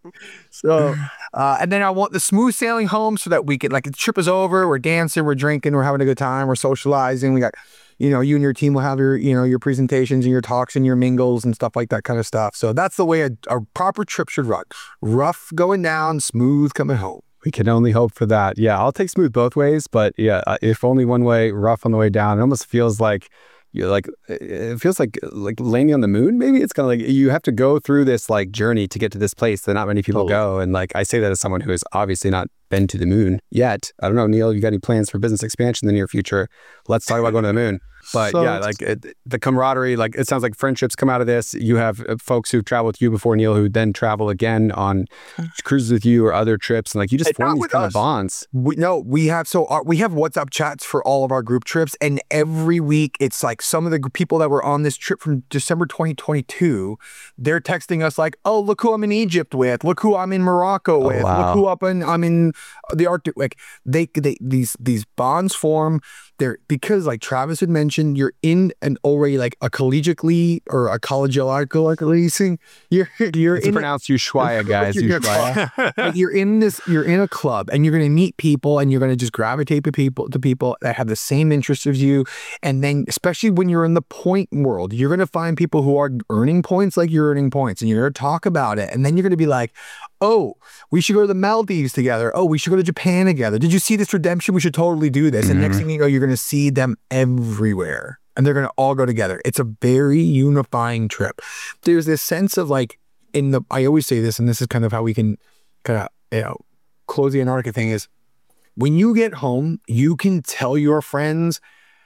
so uh, and then I want the smooth sailing home so that we can, like, the trip is over, we're dancing, we're drinking, we're having a good time, we're socializing. We got, you know, you and your team will have your, you know, your presentations and your talks and your mingles and stuff like that kind of stuff. So that's the way a, a proper trip should run. Rough going down, smooth coming home. We can only hope for that. Yeah, I'll take smooth both ways, but yeah, if only one way, rough on the way down. It almost feels like you're like, it feels like like landing on the moon. Maybe it's kind of like you have to go through this like journey to get to this place that not many people totally. go. And like I say that as someone who has obviously not been to the moon yet. I don't know, Neil, you got any plans for business expansion in the near future? Let's talk about going to the moon. But so, yeah, like it, the camaraderie, like it sounds like friendships come out of this. You have folks who've traveled with you before, Neil, who then travel again on cruises with you or other trips. And like you just form these kind us. of bonds. We, no, we have, so our, we have WhatsApp chats for all of our group trips. And every week it's like some of the people that were on this trip from December twenty twenty-two, they're texting us like, oh, look who I'm in Egypt with. Look who I'm in Morocco oh, with. Wow. Look who up in, I'm in the Arctic. Like they, they, these, these bonds form. There, because like Travis had mentioned, you're in an already like a collegiately or a collegially, you're you're it's in pronounced Ushuaia, guys. you're, Ushuaia. Like you're in this, you're in a club, and you're going to meet people, and you're going to just gravitate to people to people that have the same interests as you. And then, especially when you're in the point world, you're going to find people who are earning points like you're earning points, and you're going to talk about it, and then you're going to be like, oh, we should go to the Maldives together. Oh, we should go to Japan together. Did you see this redemption? We should totally do this. Mm-hmm. And next thing you know, you're going to see them everywhere. And they're going to all go together. It's a very unifying trip. There's this sense of like, in the, I always say this, and this is kind of how we can kind of, you know, close the Antarctica thing is, when you get home, you can tell your friends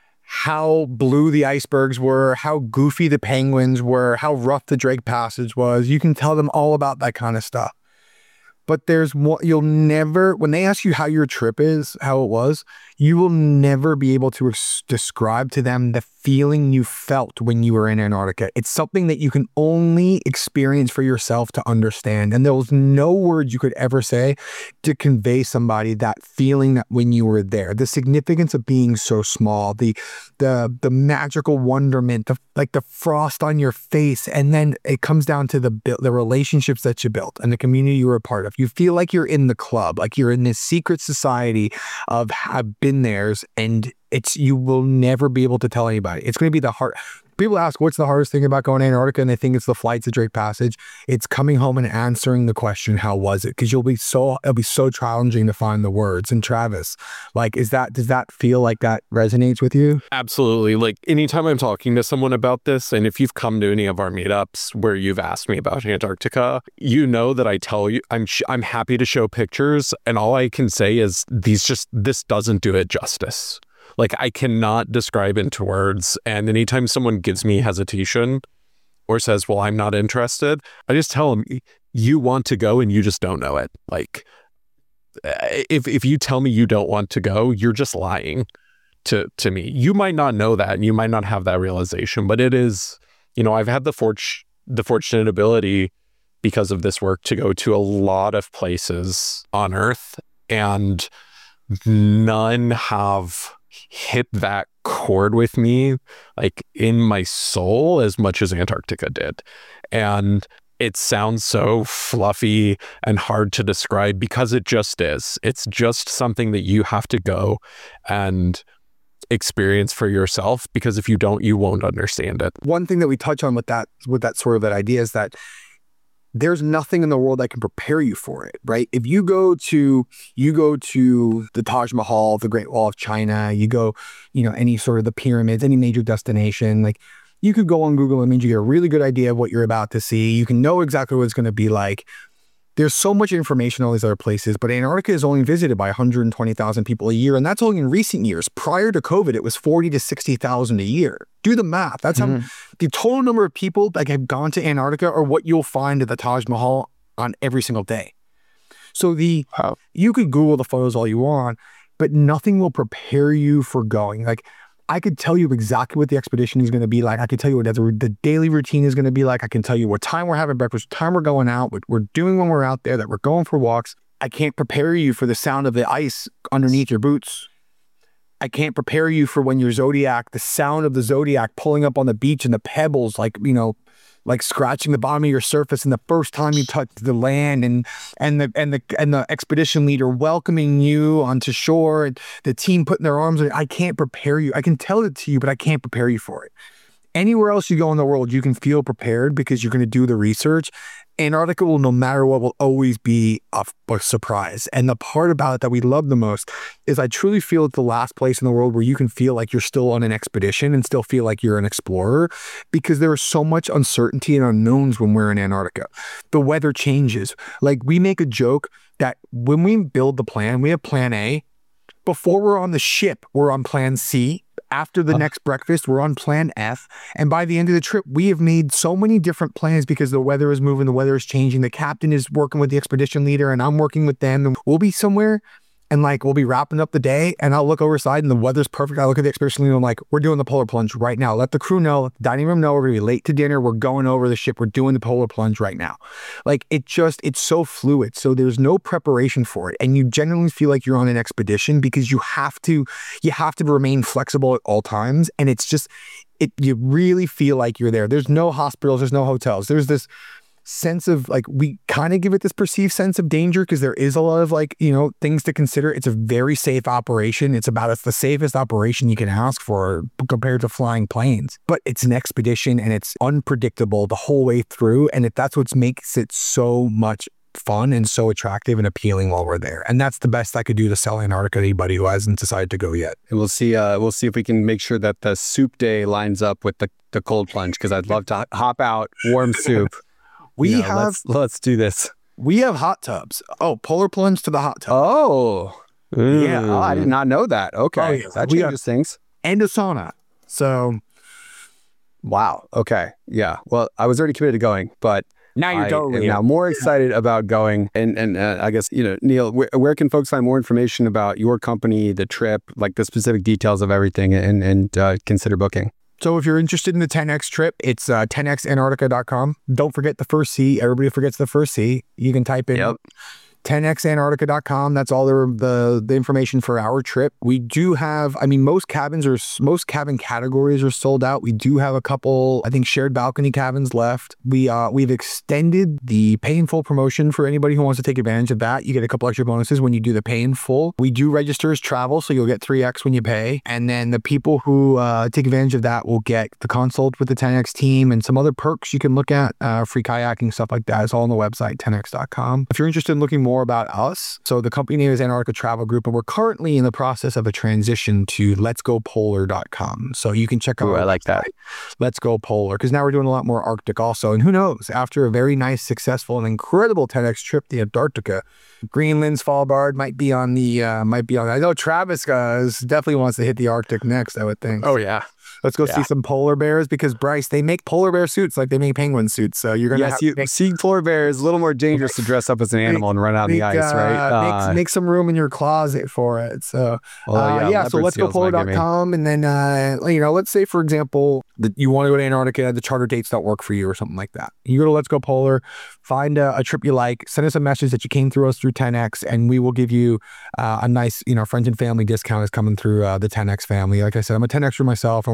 how blue the icebergs were, how goofy the penguins were, how rough the Drake Passage was. You can tell them all about that kind of stuff. But there's more, you'll never, when they ask you how your trip is, how it was, you will never be able to res- describe to them the feeling you felt when you were in Antarctica. It's something that you can only experience for yourself to understand. And there was no words you could ever say to convey somebody that feeling that when you were there, the significance of being so small, the the the magical wonderment, the, like the frost on your face. And then it comes down to the the relationships that you built and the community you were a part of. You feel like you're in the club, like you're in this secret society of have been theirs, and it's, you will never be able to tell anybody. It's going to be the hard. People ask, what's the hardest thing about going to Antarctica? And they think it's the flights to Drake Passage. It's coming home and answering the question, how was it? Because you'll be so, it'll be so challenging to find the words. And Travis, like, is that, does that feel like that resonates with you? Absolutely. Like anytime I'm talking to someone about this, and if you've come to any of our meetups where you've asked me about Antarctica, you know that I tell you, I'm, sh- I'm happy to show pictures. And all I can say is these just, this doesn't do it justice. Like I cannot describe into words. And anytime someone gives me hesitation or says, well, I'm not interested, I just tell them, you want to go and you just don't know it. Like if if you tell me you don't want to go, you're just lying to, to me. You might not know that and you might not have that realization, but it is, you know, I've had the fort- the fortunate ability because of this work to go to a lot of places on Earth, and none have hit that chord with me like in my soul as much as Antarctica did. And it sounds so fluffy and hard to describe because it just is. It's just something that you have to go and experience for yourself, because if you don't, you won't understand it. One thing that we touch on with that, with that sort of that idea is that there's nothing in the world that can prepare you for it, right? If you go to, you go to the Taj Mahal, the Great Wall of China, you go, you know, any sort of the pyramids, any major destination, like you could go on Google Images, you get a really good idea of what you're about to see. You can know exactly what it's going to be like. There's so much information on all these other places, but Antarctica is only visited by one hundred twenty thousand people a year, and that's only in recent years. Prior to COVID, it was forty to sixty thousand a year. Do the math. That's mm-hmm. how the total number of people that have gone to Antarctica are what you'll find at the Taj Mahal on every single day. So the wow. you could Google the photos all you want, but nothing will prepare you for going. Like, I could tell you exactly what the expedition is going to be like. I could tell you what the daily routine is going to be like. I can tell you what time we're having breakfast, what time we're going out, what we're doing when we're out there, that we're going for walks. I can't prepare you for the sound of the ice underneath your boots. I can't prepare you for when your Zodiac, the sound of the Zodiac pulling up on the beach and the pebbles, like, you know, like scratching the bottom of your surface, and the first time you touch the land, and and the and the and the expedition leader welcoming you onto shore, and the team putting their arms on it. I can't prepare you. I can tell it to you, but I can't prepare you for it. Anywhere else you go in the world, you can feel prepared because you're going to do the research. Antarctica will, no matter what, will always be a, a surprise. And the part about it that we love the most is I truly feel it's the last place in the world where you can feel like you're still on an expedition and still feel like you're an explorer, because there is so much uncertainty and unknowns when we're in Antarctica. The weather changes. Like, we make a joke that when we build the plan, we have plan A. Before we're on the ship, we're on plan C. After the next breakfast, we're on plan F. And by the end of the trip, we have made so many different plans because the weather is moving, the weather is changing. The captain is working with the expedition leader, and I'm working with them. And we'll be somewhere, and like, we'll be wrapping up the day, and I'll look overside and the weather's perfect. I look at the expedition leader and I'm like, we're doing the polar plunge right now. Let the crew know, let the dining room know, we're gonna be late to dinner. We're going over the ship. We're doing the polar plunge right now. Like, it just, it's so fluid. So there's no preparation for it. And you genuinely feel like you're on an expedition because you have to, you have to remain flexible at all times. And it's just, it, you really feel like you're there. There's no hospitals, there's no hotels. There's this sense of, like, we kind of give it this perceived sense of danger because there is a lot of, like, you know, things to consider. It's a very safe operation. It's about, it's the safest operation you can ask for compared to flying planes. But it's an expedition, and it's unpredictable the whole way through. And it, that's what makes it so much fun and so attractive and appealing while we're there. And that's the best I could do to sell Antarctica to anybody who hasn't decided to go yet. And we'll see. Uh, we'll see if we can make sure that the soup day lines up with the the cold plunge, because I'd love to hop out warm soup. We you know, have, let's, let's do this. We have hot tubs. Oh, polar plunge to the hot tub. Oh, Mm. yeah. Oh, I did not know that. Okay. Oh, yeah. That We changes things. And a sauna. So Wow. Okay. Yeah. Well, I was already committed to going, but now you're I totally am now more excited about going. And and uh, I guess, you know, Neil, where, where can folks find more information about your company, the trip, like the specific details of everything, and, and uh, consider booking? So if you're interested in the ten X trip, it's uh, ten x antarctica dot com. Don't forget the first C. Everybody forgets the first C. You can type in Yep. ten x antarctica dot com. That's all the, the the information for our trip. We do have, I mean, most cabins are, most cabin categories are sold out. We do have a couple, I think, shared balcony cabins left. We, uh, we've extended the pay in full promotion for anybody who wants to take advantage of that. You get a couple extra bonuses when you do the pay in full. We do register as travel, so you'll get three X when you pay. And then the people who uh, take advantage of that will get the consult with the ten X team and some other perks you can look at, uh, free kayaking, stuff like that. It's all on the website, ten x dot com. If you're interested in looking more about us, so the company name is Antarctica Travel Group, and we're currently in the process of a transition to lets go polar dot com. So you can check out Ooh, our I like that. website, Let's Go Polar, because now we're doing a lot more Arctic also. And who knows, after a very nice, successful, and incredible ten X trip to Antarctica, Greenland, Svalbard might be on the, uh, might be on, I know Travis uh, definitely wants to hit the Arctic next, I would think. Oh, yeah. Let's go Yeah. see some polar bears, because Bryce, they make polar bear suits like they make penguin suits. So you're gonna Yes, have you, to make, seeing polar bear is a little more dangerous to dress up as an animal and run out on the make, ice, right? uh, Uh, make, make some room in your closet for it. So well, uh, yeah, so leopard let's go seals polar might dot get me. com, and then uh, you know, let's say for example that you want to go to Antarctica, the charter dates don't work for you or something like that. You go to Let's Go Polar, find a, a trip you like, send us a message that you came through us through ten X, and we will give you uh, a nice, you know, friends and family discount is coming through uh, the ten X family. Like I said, I'm a ten Xer myself. I'm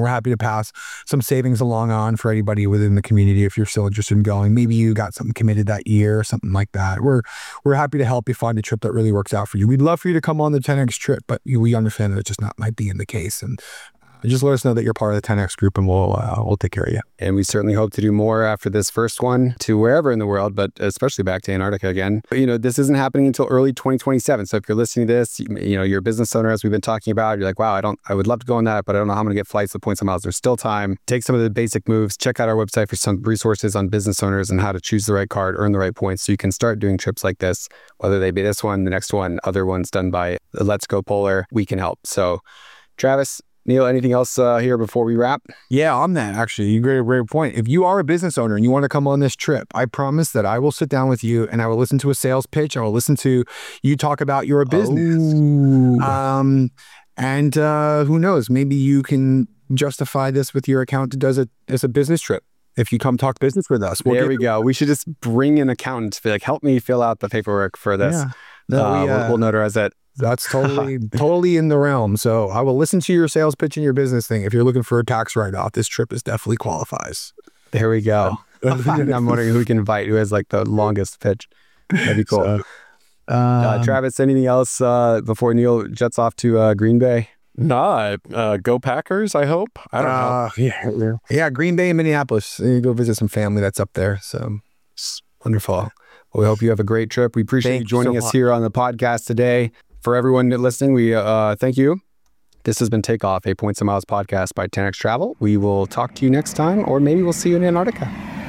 we're happy to pass some savings along on for anybody within the community if you're still interested in going. Maybe you got something committed that year or something like that. We're we're happy to help you find a trip that really works out for you. We'd love for you to come on the ten X trip, but we understand that it just not might be in the case. And just let us know that you're part of the ten X group, and we'll uh, we'll take care of you. And we certainly hope to do more after this first one to wherever in the world, but especially back to Antarctica again. But, you know, this isn't happening until early twenty twenty-seven. So if you're listening to this, you, you know, you're a business owner, as we've been talking about, you're like, wow, I don't, I would love to go on that, but I don't know how I'm going to get flights with points and miles. There's still time. Take some of the basic moves. Check out our website for some resources on business owners and how to choose the right card, earn the right points, so you can start doing trips like this, whether they be this one, the next one, other ones done by Let's Go Polar. We can help. So, Travis, Neil, anything else uh, here before we wrap? Yeah, on that, actually, you great, great point. If you are a business owner and you want to come on this trip, I promise that I will sit down with you and I will listen to a sales pitch. I will listen to you talk about your business. Oh. Um, and uh, who knows, maybe you can justify this with your accountant as a, as a business trip. If you come talk business with us. We'll there we go. We should just bring an accountant to be like, help me fill out the paperwork for this. Yeah. No, uh, we, uh, we'll, we'll notarize it. That's totally, totally in the realm. So I will listen to your sales pitch and your business thing. If you're looking for a tax write-off, this trip is definitely qualifies. There we go. I'm wondering who we can invite who has like the longest pitch. That'd be cool. So, um, uh, Travis, anything else uh, before Neil jets off to uh, Green Bay? Nah, uh, go Packers, I hope. I don't uh, know. Yeah, yeah, Green Bay and Minneapolis. You go visit some family that's up there. So wonderful. Well, we hope you have a great trip. We appreciate Thank you joining you so us much. here on the podcast today. For everyone listening, we uh, thank you. This has been Takeoff, a Points and Miles podcast by ten X Travel. We will talk to you next time, or maybe we'll see you in Antarctica.